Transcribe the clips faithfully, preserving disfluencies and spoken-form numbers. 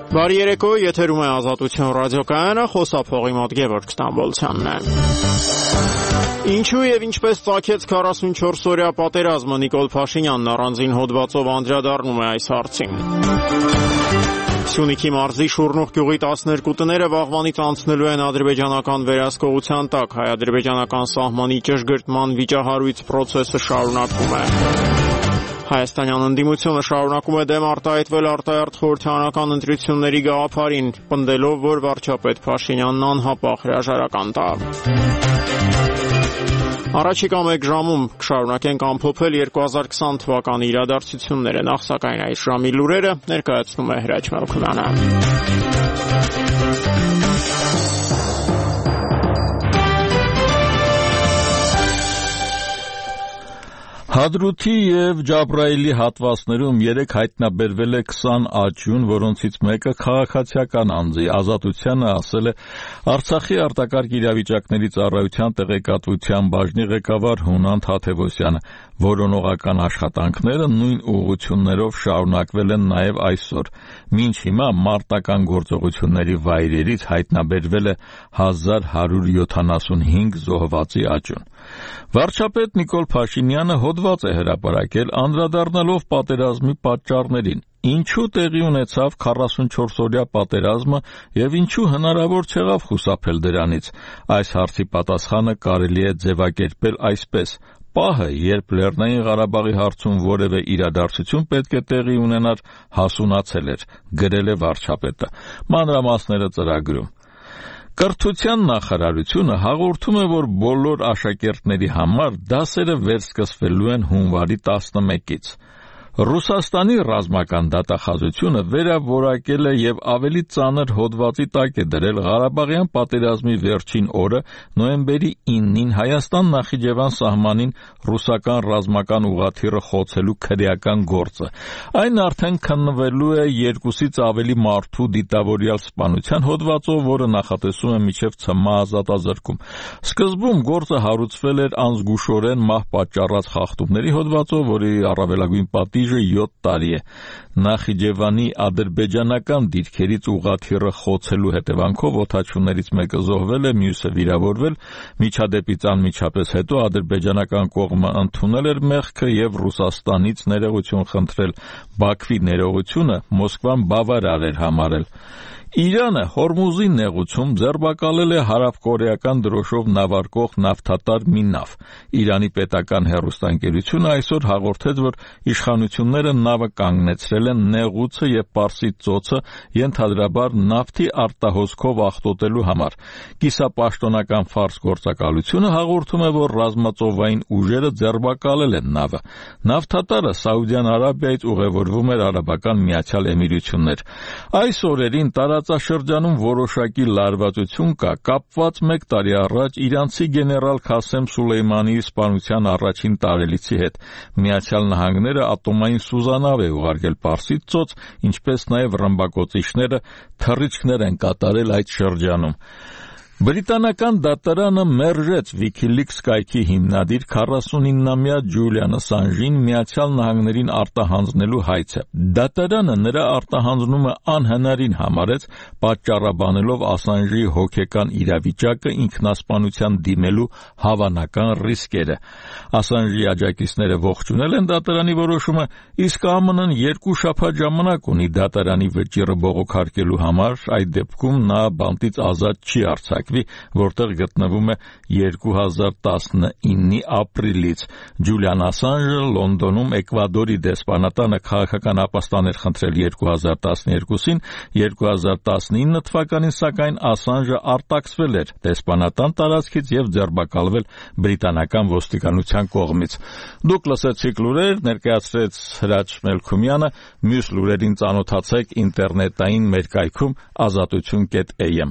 Բարի երեկո, եթերում է Ազատություն ռադիոկայանը, խոսափողի մոտ Գևորգ Ստամբոլցյանն է։ Ինչու եւ ինչպես ծագեց քառասունչորս օրյա պատերազմը, Նիկոլ Փաշինյանն առանձին հոդվածով անդրադառնում է այս հարցին։ Սյունիքի մարզի Շուռնուղ գյուղի տասներկու տները վաղվանից անցնելու են ադրբեջանական վերահսկողության տակ, հայ-ադրբեջանական սահմանի ճշգրտման վիճահարույց պրոցեսը շարունակվում է։ Հայաստանյան ընդդիմությունը շարունակում է դեմ արտահայտվել արտահերթ խորհրդարանական ընտրությունների գաղափարին, պնդելով, որ վարչապետ Փաշինյանն անհապաղ հրաժարական տա։ Առաջիկա մեկ ժամում կշարունակենք ամփոփել երկու հազար քսան թվականի իրադարձությունները, նախ սակայն այս ժամի լուրերը ներկայացնում է Հրաչ Մելքումյանը։ Հադրութի և Ջաբրայիլի հատվածներում երեկ հայտնաբերվել է քսան աճյուն, որոնցից մեկը քաղաքացիական անձի Ազատությանը ասել է Արցախի արտակարգ իրավիճակների ծառայության տեղեկատվության բաժնի ղեկավար Հունան Թաթևոսյանը։ Որոնողական աշխատանքները նույն ուղղություններով շարունակվել են նաև այսօր։ Մինչ հիմա մարտական գործողությունների վայրերից հայտնաբերվել է հազար հարյուր յոթանասունհինգ զոհվածի աճյուն։ Վարչապետ Նիկոլ Փաշինյանը հոդված է հրապարակել անդրադառնալով պատերազմի պատճառներին։ Ինչու տեղի ունեցավ քառասունչորս օրյա պատերազմը և ինչու հնարավոր չեղավ խուսափել դրանից։ Այս հարցի պատասխանը կարելի է ձևակերպել այսպես. պահը, երբ Լեռնային Ղարաբաղի հարցում որևէ իրադարձություն պետք է տեղի ունենար, հասունացել էր, գրել է վարչապետը։ Մանրամասները ծրագրում։ Կրթության նախարարությունը հաղորդում է, որ բոլոր աշակերտների համար դասերը վերսկսվելու են հունվարի տասնմեկից։ Ռուսաստանի ռազմական դատախազությունը վերավորակել է և ավելի ծանր հոդվածի տակ է դրել Ղարաբաղյան պատերազմի վերջին օրը նոյեմբերի իննին Հայաստան-Նախիջևան սահմանին ռուսական ռազմական ուղղաթիռը խոցելու քրեական գործը։ Այն արդեն քննվելու է երկուսից ավելի մարդու դիտավորյալ սպանության հոդվածով, որը նախատեսում է մինչև ցմահ ազատազրկում։ Սկզբում գործը հարուցվել էր անզգուշորեն մահ պատճառած խախտումների հոդվածով, որի առավելագույն պատիժը յոթ տարի է։ Նախիջևանի ադրբեջանական դիրքերից ուղղաթիռը խոցելու հետևանքով օդաչուներից մեկը զոհվել է, մյուսը վիրավորվել։ Միջադեպից անմիջապես հետո ադրբեջանական կողմը ընդունել էր մեղքը և Ռուսաստանից ներողություն խնդրել։ Բաքվի ներողությունը Մոսկվան բավարար էր համարել։ Իրանը Հորմուզի նեղուցում ձերբակալել է հարավկորեական դրոշով նավարկող նավթատար մի նավ։ Իրանի պետական հեռուստաընկերությունը այսօր հաղորդեց, որ իշխանությունները նավը կանգնեցրել են նեղուցը և Պարսից ծոցը ենթադրաբար նավթի արտահոսքով աղտոտելու համար։ Կիսապաշտոնական ֆարս գործակալությունը հաղորդում է, որ ռազմածովային ուժերը ձերբակալել են նավը։ Նավթատարը Սաուդյան Արաբիայից ուղևորվում էր Արաբական Միացյալ Էմիրություններ։ Այս օրերին տարածաշրջանում որոշակի լարվածություն կա, կապված մեկ տարի առաջ իրանցի գեներալ Քասեմ Սուլեյմանիի սպանության առաջին տարելիցի հետ։ Միացյալ Նահանգները ատոմային սուզանավ է ուղարկել Պարսից ծոց, ինչպես նաև ռմբակոծիչները թռիչքներ են կատարել այդ շրջանում։ Բրիտանական դատարանը մերժեց WikiLeaks կայքի հիմնադիր քառասունիննամյա Ջուլիան Ասանժին Միացյալ Նահանգներին արտահանձնելու հայցը։ Դատարանը նրա արտահանձնումը անհնարին համարեց, պատճառաբանելով Ասանժի հոգեկան իրավիճակը ինքնասպանության դիմելու հավանական ռիսկերը։ Ասանժի աջակիցները ողջունել են դատարանի որոշումը, իսկ Է Մ Ն երկու շաբաթ ժամանակ ունի դատարանի վճիռը բողոքարկելու համար, այդ դեպքում նա բանտից ազատ չի արձակվի, որտեղ գտնվում է երկու հազար տասնինի ապրիլից։ Ջուլիան Ասանժը Լոնդոնում Էկվադորի դեսպանատանը քաղաքական ապաստան էր խնդրել երկու հազար տասներկուսին, երկու հազար տասնինը թվականին սակայն Ասանժը արտաքսվել էր դեսպանատան տարածքից և ձերբակալվել բրիտանական ոստիկանության կողմից։ Դուք լսեցիք լուրեր, ներկայացրեց Հրաչ Մելքումյանը, մյուս լուրերին ծանոթացեք ինտերնետային մեր կայքում ազատություն կետ A M։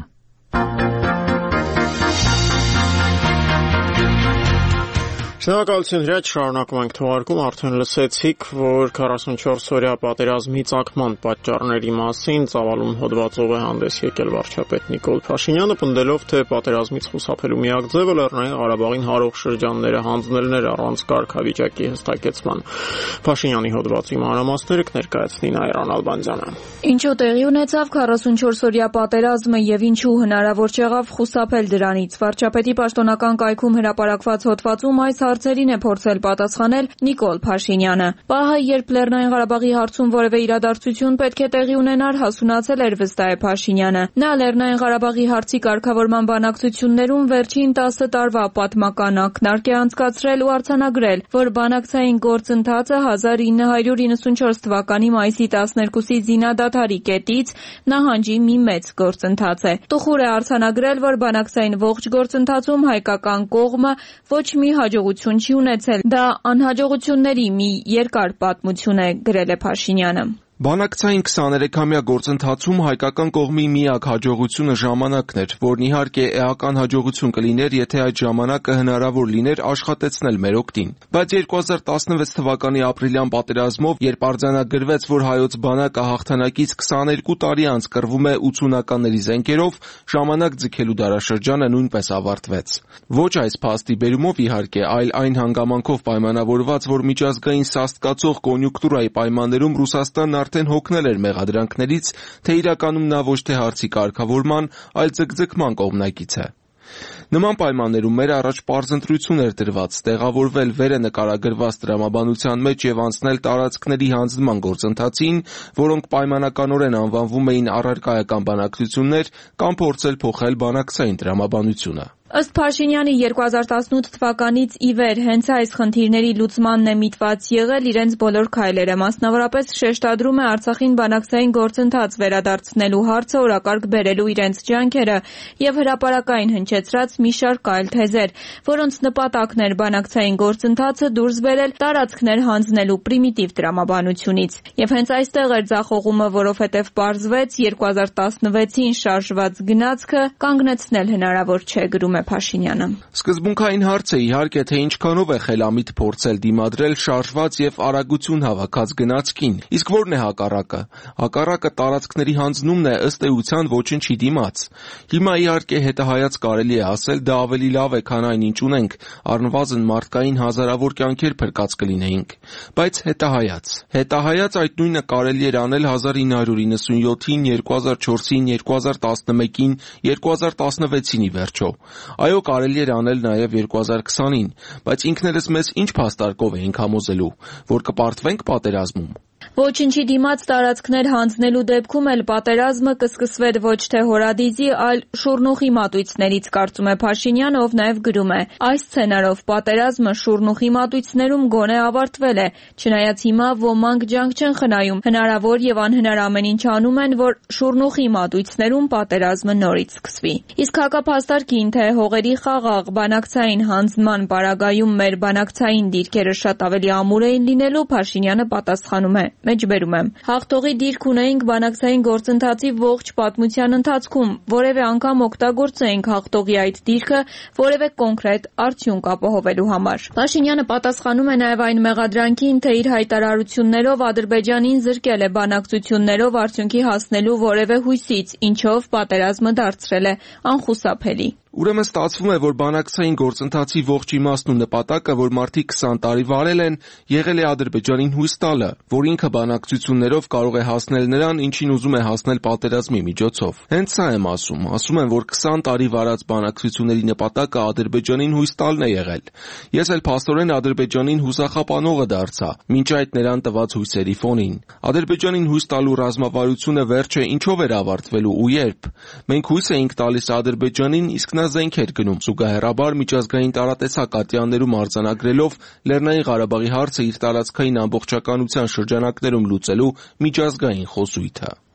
Շնորհակալություն Հրաչ, շարունակում ենք թողարկում, արդեն լսեցիք, որ քառասունչորս-օրյա պատերազմի ծագման պատճառների մասին ծավալուն հոդվածով է հանդես եկել վարչապետ Նիկոլ Փաշինյանը, պնդելով, թե պատերազմից խուսափելու միակ ձևը Լեռնային Ղարաբաղին հարող շրջանները հանձնելն էր առանց կարգավիճակի հստակեցման։ Փաշինյանի հոդվածի մանրամասները կներկայացնի Նայիրան Ալբանդյանը։ Ինչու տեղի ունեցավ քառասունչորս-օրյա պատերազմը եւ ինչու հնարավոր չեղավ խուսափել դրանից։ Վարչապետի պաշտոնական կայքում հրապարակված հոդվածում այս հարցերին է փորձել պատասխանել Նիկոլ Փաշինյանը։ Պահը, երբ Լեռնային Ղարաբաղի հարցում որևէ իրադարձություն պետք է տեղի ունենար, հասունացել էր, վստահ է Փաշինյանը։ Նա Լեռնային Ղարաբաղի հարցի կարգավորման բանակցություններում վերջին տասը տարվա պատմական ակնարկ է անցկացրել ու արձանագրել, որ բանակցային գործընթացը հազար ինը հարյուր իննսունչորս թվականի մայիսի տասներկուսի զինադադարի կետից նահանջի մի մեծ գործընթաց է։ Տխուր է արձանագրել, որ բանակցային ողջ գործընթացում հայկական կողմը ոչ մի հաջողություն չի ունեցել։ Դա անհաջողությունների մի երկար պատմություն է, գրել է Փաշինյանը։ Բանակցային քսաներեքամյա գործընթացում հայկական կողմի միակ հաջողությունը ժամանակն էր, որն իհարկե էական հաջողություն կլիներ, եթե այդ ժամանակը հնարավոր լիներ աշխատեցնել մեր օգտին։ Բայց երկու հազար տասնվեց թվականի ապրիլյան պատերազմով, երբ արձանագրվեց, որ հայոց բանակը հաղթանակից քսաներկու տարի անց կռվում է ութսունականների զենքերով, ժամանակ ձգելու դարաշրջանը նույնպես ավարտվեց։ Ոչ այս փաստի բերումով իհարկե, այլ այն հանգամանքով պայմանավորված, որ միջազգային սաստկացող կոնյունկտուրայի պայմաններում Ռուսաստանն արդեն հոգնել էր մեղադրանքներից, թե իրականում նա ոչ թե հարցի կարգավորման, այլ ձգձգման կողմնակից է։ Նման պայմաններում մեր առաջ պարզ ընտրություն էր դրված տեղավորվել վերը նկարագրված տրամաբանության մեջ եւ անցնել տարածքների հանձնման գործընթացին, որոնք պայմանականորեն անվանվում էին առարկայական բանակցություններ, կամ փորձել փոխել բանակցային տրամաբանությունը։ Ըստ Փաշինյանի երկու հազար տասնութ թվականից ի վեր հենց այս խնդիրների լուծմանն է միտված եղել իրենց բոլոր քայլերը, մասնավորապես շեշտադրում է Արցախին բանակցային գործընթաց վերադարձնելու հարցը օրակարգ բերելու իրենց ջանքերը եւ հրապարակային հնչեցրած մի շարք այլ թեզեր, որոնց նպատակն էր բանակցային գործընթացը դուրս բերել տարածքներ հանձնելու պրիմիտիվ տրամաբանությունից։ Եվ հենց այստեղ էր ձախողումը, որովհետեւ պարզվեց երկու հազար տասնվեցին շարժված գնացքը կանգնեցնել հնարավոր չէ, գրում Փաշինյանը։ Սկզբունքային հարց է իհարկե, թե ինչքանով է խելամիտ փորձել դիմադրել շարժված եւ արագություն հավաքած գնացքին, իսկ որն է հակառակը։ Հակառակը տարածքների հանձնումն է ըստ էության ոչնչի դիմաց։ Հիմա իհարկե հետահայաց կարելի է ասել, դա ավելի լավ է, քան այն ինչ ունենք, առնվազն մարդկային հազարավոր կյանքեր փրկած կլինեինք։ Բայց հետահայաց։ Հետահայաց այդ նույնը կարելի էր անել հազար ինը հարյուր իննսունյոթին, երկու հազար չորսին, երկու հազար տասնմեկին, երկու հազար տասնվեցին ի վերջո։ Այո, կարելի էր անել նաև երկու հազար քսանին, բայց ինքներս մեզ ինչ փաստարկով էինք համոզելու, որ կպարտվենք պատերազմում։ Ոչնչի դիմաց տարածքներ հանձնելու դեպքում էլ պատերազմը կսկսվեր ոչ թե հորադիզի, այլ շուրնուխի մատույցներից, կարծում է Փաշինյանը, ով նաև գրում է. այս սցենարով պատերազմը շուրնուխի մատույցներում գոնե ավարտվել է, չնայած հիմա ոմանք ջանք չեն խնայում, հնարավոր եւ անհնար ամեն ինչ անում են, որ շուրնուխի մատույցներում պատերազմը նորից սկսվի։ Իսկ հակափաստարկին, թե հողերի խաղաղ բանակցային հանձնման պարագայում մեր բանակցային դիրքերը շատ ավելի ամուր էին լինելու, Փաշինյանը պատասխանում է. Մեջբերում եմ. հաղթողի դիրք ունեինք բանակցային գործընթացի ողջ պատմության ընթացքում, որևէ անգամ օգտագործեինք հաղթողի այդ դիրքը որևէ կոնկրետ արդյունք ապահովելու համար։ Փաշինյանը պատասխանում է նաև այն մեղադրանքին, թե իր հայտարարություններով Ադրբեջանին զրկել է բանակցություններով արդյունքի հասնելու որևէ հույսից, ինչով պատերազմը դարձրել է անխուսափելի։ Ուրեմն ստացվում է, որ բանակցային գործընթացի ողջ իմաստն ու նպատակը, որ մարդիկ քսան տարի վարել են, եղել է Ադրբեջանին հույս տալը, որ ինքը բանակցություններով կարող է հասնել նրան, ինչին ուզում է հասնել պատերազմի միջոցով։ Հենց սա եմ ասում, ասում եմ, որ քսան տարի վարած բանակցությունների նպատակը Ադրբեջանին հույս տալն է եղել։ Ես էլ փաստորեն Ադրբեջանին հուսախապանողը դարձա, մինչ այդ նրան տված հույսերի ֆոնին։ Ադրբեջանին հույս տալու ռազմավարությունը վերջը ինչով էր ավարտվելու ու երբ։ Մենք հույս էինք տալիս Ադրբեջանին, իսկ նա զենք էր գնում, զուգահեռաբար միջազգային տարատեսակ ատյաններում արձանագրելով Լեռնային Ղարաբաղի հարցը իր տարածքային ամբողջականության շրջանակներում լուծելու միջազգային խոսույթը։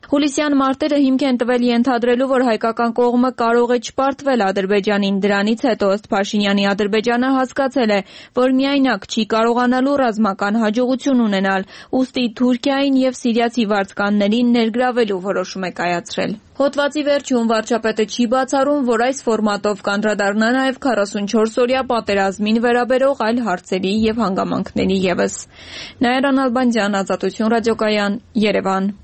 Հուլիսյան մարտերը հիմք են տվել ենթադրելու, որ հայկական կողմը կարող է չպարտվել Ադրբեջանին։ Դրանից հետո ըստ Փաշինյանի Ադրբեջանը հասկացել է, որ միայնակ չի կարողանալու ռազմական հաջողություն ունենալ, ուստի Թուրքիային եւ սիրիացի վարձկաններին ներգրավելու որոշում է կայացրել։ Հոդվածի վերջում վարչապետը չի բացառում, որ այս ֆորմատով կանդրադառնա նաև քառասունչորս օրյա պատերազմին վերաբերող այլ հարցերի եւ հանգամանքների ևս։ Նաիրա Նալբանդյան, Ազատություն ռադիոկայան, Երևան։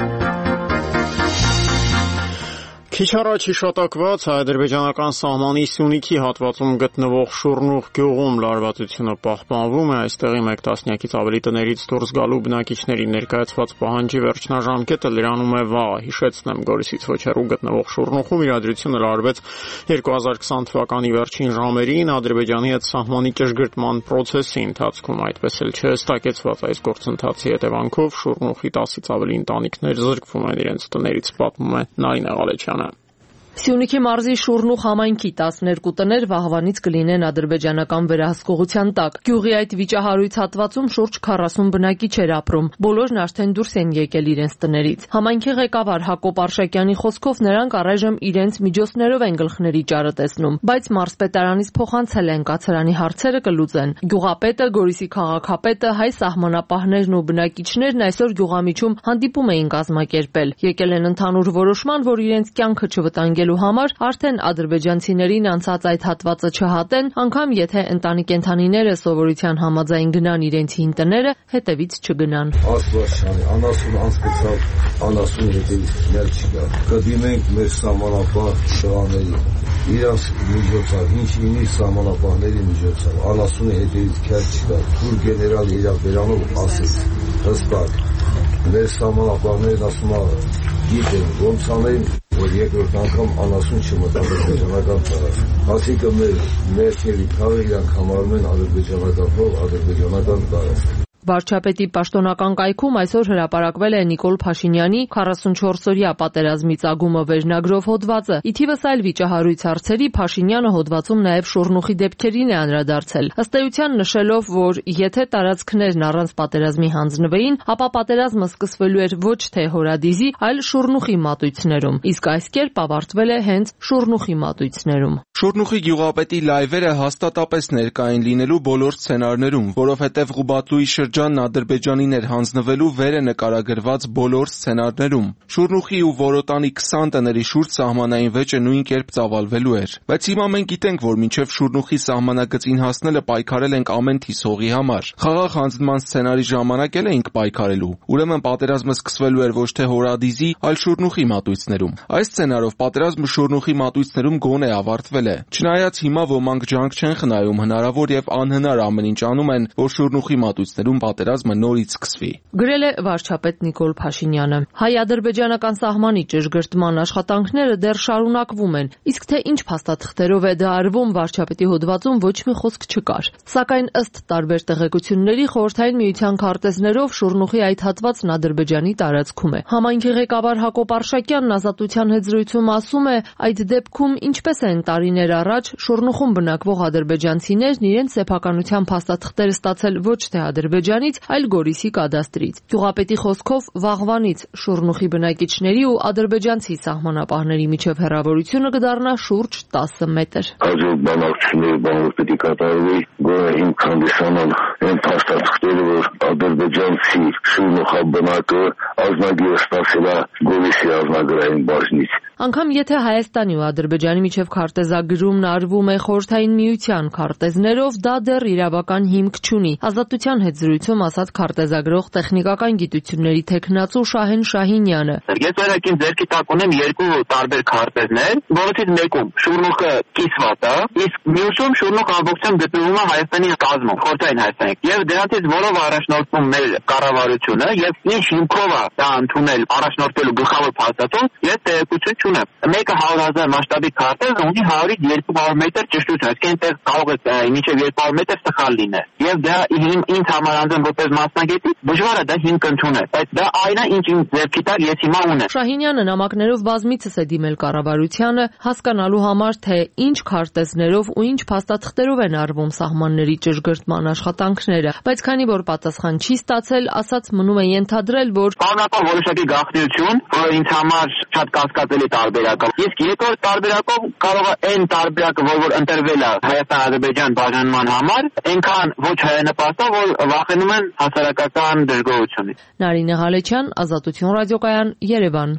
Քիչ առաջ հիշատակված հայ-ադրբեջանական սահմանի Սյունիքի հատվածում գտնվող Շուռնուղ գյուղում լարվածությունը պահպանվում է, այստեղի մեկ տասնյակից ավելի տներից դուրս գալու բնակիչների ներկայացված պահանջի վերջնաժամկետը լրանում է վաղ։ Հիշեցնեմ, Գորիսից ոչ հեռու գտնվող Շուռնուղում իրադրությունը լարվեց երկու հազար քսան թվականի վերջին ժամերին Ադրբեջանի հետ սահմանի ճշգրտման պրոցեսի ընթացքում, այդպես էլ չհստակեցված այս գործընթացի հետևանքով Շուռնուղի տասից ավելի ընտանիքներ զրկվում են իրենց տներից, պատմում է Նարինե Ղալեչյանը։ Սյունիքի մարզի Շուռնուղ համայնքի տասներկու տներ վաղվանից կլինեն ադրբեջանական վերահսկողության տակ։ Գյուղի այդ վիճահարույց հատվածում շուրջ քառասուն բնակիչ էր ապրում։ Բոլորն արդեն դուրս են եկել իրենց տներից։ Համայնքի ղեկավար Հակոբ Արշակյանի խոսքով նրանք առայժմ իրենց միջոցներով են գլխների ճարը տեսնում, բայց մարզպետարանից փոխանցել են կացարանի հարցերը կլուծեն։ Գյուղապետը, Գորիսի քաղաքապետը, հայ սահմանապահներն ու բնակիչներն այսօր գյուղամիջում հանդիպում էին կազմակերպել։ Եկել են ընդհանուր որոշման, որ իրենց կյանքը չվտանգի համար արդեն ադրբեջանցիներին անցած այդ հատվածը չհատեն, անգամ եթե ընտանի կենդանիները սովորության համաձայն գնան իրենց հին տները, հետևից չգնան։ Աստվածաշանի, անասուն անցկացավ, անասուն հետևից ներ չկա։ Կդիմենք մեր սահմանապահ տղաներին, իրանց միջոցով, ինչ ինի սահմանապահների միջոցով, անասունի հետևից քեր չկա։ Թուր գեներալ իրավ վերանով ասեց, հստակ, մեր սահմանապահներն ասում են, գիտեն, ոնց անեն, որ երկրորդ անգամ անասուն չմտա ադրբեջանական տարածք։ Այսինքն մեր ներքևի քարը իրանք համարում են ադրբեջանական հող, ադրբեջանական տարածք։ Վարչապետի պաշտոնական կայքում այսօր հրապարակվել է Նիկոլ Փաշինյանի քառասունչորս օրյա պատերազմի ծագումը վերնագրով հոդվածը։ Ի թիվս այլ վիճահարույց հարցերի Փաշինյանը հոդվածում նաև Շուռնուղի դեպքերին է անդրադարձել, ըստ էության նշելով, որ եթե տարածքներն առանց պատերազմի հանձնվեին, ապա պատերազմը սկսվելու էր ոչ թե Հորադիզի, այլ Շուռնուղի մատույցներում, իսկ այս կերպ ավարտվել է հենց Շուռնուղի մատույցներում։ Շուռնուղի գյուղապետի լայվերը հաստատապես ներկա են լինելու բոլոր սցենարներում, որովհետև Ղուբատլուի շրջանն Ադրբեջանին էր հանձնվելու վերը նկարագրված բոլոր սցենարներում։ Շուռնուղի ու Որոտանի քսան տների շուրջ սահմանային վեճը նույն կերպ ծավալվելու էր։ Բայց հիմա մենք գիտենք, որ մինչև Շուռնուղի սահմանագծին հասնելը պայքարել ենք ամեն թիսողի համար։ Խաղաղ հանձնման սցենարի ժամանակ էլ էինք պայքարելու։ Ուրեմն պատերազմը սկսվելու էր ոչ թե Հորադիզի, այլ Շուռնուղի մատույցներում։ Այս սցենարով պատերազմը Շուռնուղի մատույցներում գոնե ավարտվել է։ Չնայած հիմա ոմանք ջանք չեն խնայում, հնարավոր եւ անհնար ամեն ինչ անում են, որ Շուռնուղի մատույցներում պատերազմը նորից սկսվի։ Գրել է վարչապետ Նիկոլ Փաշինյանը։ Հայ-ադրբեջանական սահմանի ճշգրտման աշխատանքները դեռ շարունակվում են, իսկ թե ինչ փաստաթղթերով է դա արվում, վարչապետի հոդվածում ոչ մի խոսք չկար։ Սակայն ըստ տարբեր տեղեկությունների Խորհրդային Միության քարտեզներով Շուռնուղի այդ հատվածն Ադրբեջանի տարածքում է։ Համայնքի ղեկավար Հակոբ Արշակյանն Ազատության հետ զրույցում ասում է, այդ դեպքում ինչպես են տարիներ առաջ Շուռնուղում բնակվող ադրբեջանցիներն իրենց սեփականության փաստաթղթերը ստացել ոչ թե Ադրբեջանից, այլ Գորիսի կադաստրից։ Գյուղապետի խոսքով վաղվանից Շուռնուղի բնակիչների ու ադրբեջանցի սահմանապահների միջև հեռավորությունը կդառնա շուրջ տասը մետր։ Հաջորդ բանակցությունների բանով պետք է կատարվի, գոնե հիմք հանդիսանան այն փաստաթղթերը, որ ադրբեջանցի Շուռնուղաբնակը ազնագիրը ստացել է Գորիսի ազնագրային բաժնից։ Անգամ եթե Հայաստանի ու Ադրբեջանի միջև քարտեզագրումն արվում է Խորհրդային Միության քարտեզներով, դա դեռ իրավական հիմք չունի։ Ազատության հետ զրույցում ասաց քարտեզագրող տեխնիկական գիտությունների թեկնածու Շահեն Շահինյանը։ Ես օրակին ձեռքի տակ ունեմ երկու տարբեր քարտեզներ, որոնցից մեկում Շուռնուղը կիսված է, իսկ մյուսում Շուռնուղը ամբողջությամբ գտնվում է Հայաստանի կազմում, Խորհրդային Հայաստանի։ Եվ դրանից որով առաջնորդվում մեր կառավարությունը եւ ինչ հիմքով է դա ընդունել առաջնորդելու գլխավոր փաստաթուղթ, ես տեղեկություն ընտրությունը մեկը հարյուր հազար մասշտաբի քարտեզ ունի հարյուրից երկու հարյուր մետր ճշտություն, այսինքն այնտեղ կարող է մինչև երկու հարյուր մետր սխալ լինել։ Եվ դա ինձ համար անձամբ որպես մասնագետի դժվար է դա հիմք ընդունել, բայց դա այն է, ինչ ինձ ձեռքի տակ ես հիմա ունեմ։ Շահինյանը նամակներով բազմիցս է դիմել կառավարությանը հասկանալու համար, թե ինչ քարտեզներով ու ինչ փաստաթղթերով են արվում սահմանների ճշգրտման աշխատանքները, բայց քանի որ պատասխան չի ստացել, ասաց մնում է ենթադրել, որ Կանոնակով որոշակի գաղտնիություն, որը ինձ համար շատ կասկածելի տարբերակ է։ Իսկ երկրորդ տարբերակով կարող է այն տարբերակը, որ որ ընտրվել է Հայաստան-Ադրբեջան բաժանման համար, այնքան ոչ հայանպաստ է, որ վախենում են հասարակական դժգոհությունից։ Նարինե Ղալեչյան, Ազատություն ռադիոկայան, Երևան։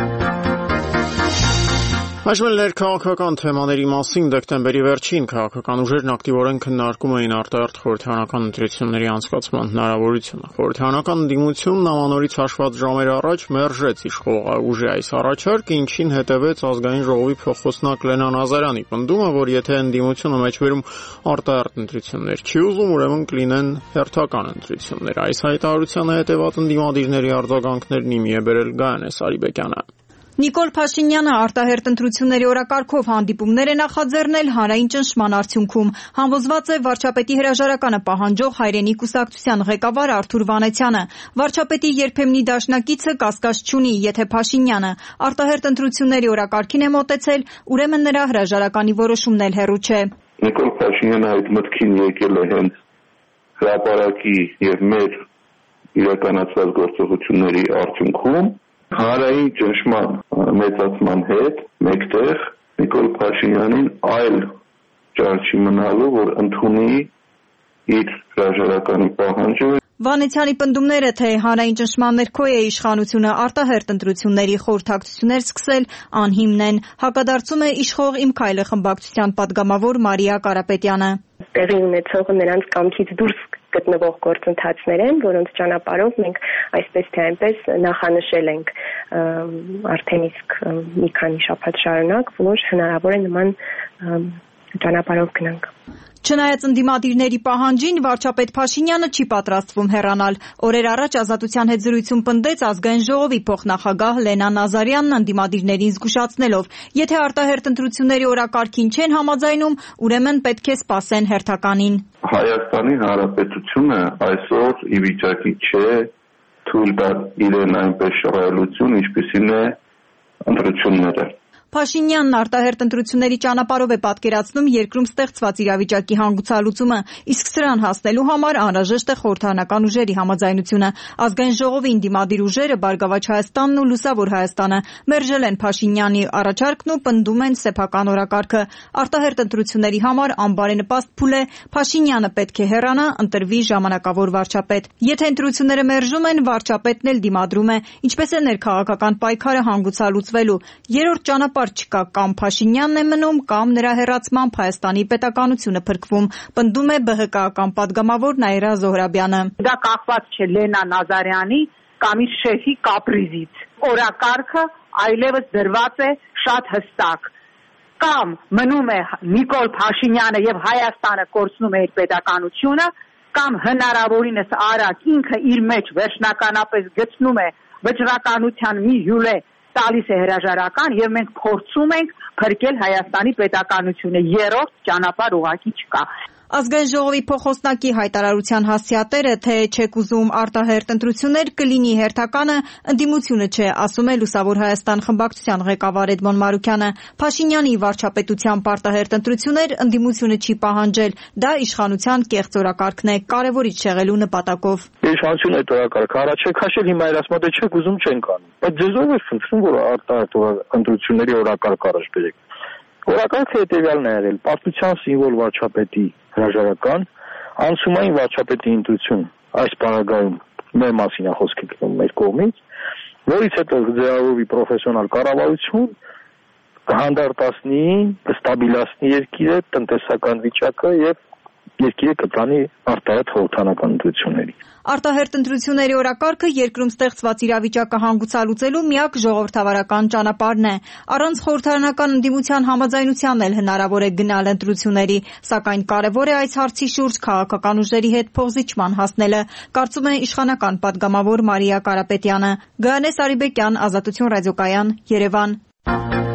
Այժմ ներքաղաքական թեմաների մասին դեկտեմբերի վերջին քաղաքական ուժերն ակտիվորեն քննարկում էին արտահերթ խորհրդարանական ընտրությունների անցկացման հնարավորությունը։ Խորհրդարանական ընդդիմությունն ամանորից հաշված ժամեր առաջ մերժեց իշխող ուժի այս առաջարկը, ինչին հետևեց ազգային ժողովի փոխոսնակ Լենա Նազարյանի պնդումը, որ եթե ընդդիմությունը մեջբերում արտահերթ ընտրություններ չի ուզում, ուրեմն կլինեն հերթական ընտրություններ։ Այս հայտարարությանը հետևած ընդդիմադիրների արձագանքներն իմի է բերել Գայանե Սարիբեկյանը։ Նիկոլ Փաշինյանը արտահերթ ընտրությունների օրակարգով հանդիպումներ է նախաձեռնել հանրային ճնշման արդյունքում։ Համոզված է վարչապետի հրաժարականը պահանջող Հայրենի կուսակցության ղեկավար Արթուր Վանեցյանը։ Վարչապետի երբեմնի դաշնակիցը կասկած չունի, եթե Փաշինյանը արտահերթ ընտրությունների օրակարգին է մոտեցել, ուրեմն նրա հրաժարականի որոշումն էլ հեռու չէ։ Նիկոլ Փաշինյանը այդ մտքին եկել է հենց հրապարակի եւ մեր իրականացված գործողությունների արդյունքում հանրային ճնշման մեծացման հետ մեկտեղ Նիկոլ Փաշինյանին այլ ճար չի մնալու, որ ընդունի իր հրաժարականի պահանջը։ Վանեցյանի պնդումները, թե հանրային ճնշման ներքո է իշխանությունը արտահերթ ընտրությունների խորհրդակցություններ սկսել, անհիմն են, հակադարձում է իշխող Իմ քայլը խմբակցության պատգամավոր Մարիա Կարապետյանը։ Տեղի ունեցողը նրանց կամքից դուրս գտնվող գործընթացներ են, որոնց ճանապարհով մենք այսպես թե այնպես նախանշել ենք արդեն իսկ մի քանի շաբաթ շարունակ, որ հնարավոր է նման ճանապարհով գնանք։ Չնայած ընդդիմադիրների պահանջին, վարչապետ Փաշինյանը չի պատրաստվում հեռանալ։ Օրեր առաջ Ազատության հետ զրույցում պնդեց ազգային ժողովի փոխնախագահ Լենա Նազարյանն ընդդիմադիրներին զգուշացնելով. եթե արտահերթ ընտրությունների օրակարգին չեն համաձայնում, ուրեմն պետք է սպասեն հերթականին։ Հայաստանի Հանրապետությունը այսօր ի վիճակի չէ թույլ տալ իրեն այնպես շռայլություն, ինչպիսին է ընտրությունները։ Փաշինյանն արտահերթ ընտրությունների ճանապարհով է պատկերացնում երկրում ստեղծված իրավիճակի հանգուցալուծումը, իսկ սրան հասնելու համար անհրաժեշտ է խորհրդարանական ուժերի համաձայնությունը։ Ազգային ժողովի ընդդիմադիր ուժերը Բարգավաճ Հայաստանն ու Լուսավոր Հայաստանը մերժել են Փաշինյանի առաջարկն ու պնդում են սեփական օրակարգը։ Արտահերթ ընտրությունների համար անբարենպաստ փուլ է Փաշինյանը պետք է հեռանա, ընտրվի ժամանակավոր վարչապետ։ Եթե ընտրությունները մերժում են, վարչապետն էլ դիմադրում է, ինչպես է ներքաղաքական պայքարը հանգուցալուծվելու։ Երրորդ ճանապարհ չկա, կամ Փաշինյանն է մնում, կամ նրա հեռացմամբ Հայաստանի պետականությունը փրկվում, պնդում է Բ Հ Կ-ական պատգամավոր Նաիրա Զոհրաբյանը։ Դա կախված չէ Լենա Նազարյանի կամ իր շեֆի կապրիզից։ Օրակարգը այլևս դրված է շատ հստակ։ Կամ մնում է Նիկոլ Փաշինյանը եւ Հայաստանը կորցնում է իր պետականությունը, կամ հնարավորինս արագ ինքը իր մեջ վերջնականապես գցնում է վճռականության մի հյուլե, տալիս է հրաժարական եւ մենք փորձում ենք փրկել Հայաստանի պետականությունը։ Երրորդ ճանապարհ ուղղակի չկա։ Ազգային ժողովի փոխոսնակի հայտարարության հասցեատերը, թե չեք ուզում արտահերթ ընտրություններ, կլինի հերթականը, ընդդիմությունը չէ, ասում է Լուսավոր Հայաստան խմբակցության ղեկավար Էդմոն Մարուքյանը։ Փաշինյանի վարչապետությամբ արտահերթ ընտրություններ ընդդիմությունը չի պահանջել, դա իշխանության կեղծ օրակարգն է, կարևորից չեղելու նպատակով։ Իշխանությունը այդ օրակարգը առաջ է քաշել, հիմա իր ասում է չեք ուզում չենք անում։ Բայց ձեզ ով է խնդրում, որ արտահերթ ընտրությունների օրակարգ առաջ բերեք։ Օրակարգը հետևյալն է եղել՝ պարտության սիմվոլ վարչապետի հրաժարական, անցումային վարչապետի ընտրություն այս պարագայում մեր մասին է խոսքը գնում մեր կողմից, որից հետո ձևավորվի պրոֆեսիոնալ կառավարություն, կհանդարտացնի, կստաբիլացնի երկիրը, տնտեսական վիճակը եւ երկիրը կտանի արտահերթ խորհրդարանական ընտրությունների։ Արտահերթ ընտրությունների օրակարգը երկրում ստեղծված իրավիճակը հանգուցալուծելու միակ ժողովրդավարական ճանապարհն է։ Առանց խորհրդարանական ընդդիմության համաձայնության էլ հնարավոր է գնալ ընտրությունների, սակայն կարևոր է այս հարցի շուրջ քաղաքական ուժերի հետ փոխզիջման հասնելը, կարծում է իշխանական պատգամավոր Մարիա Կարապետյանը։ Գայանե Սարիբեկյան, Ազատություն ռադիոկայան, Երևան։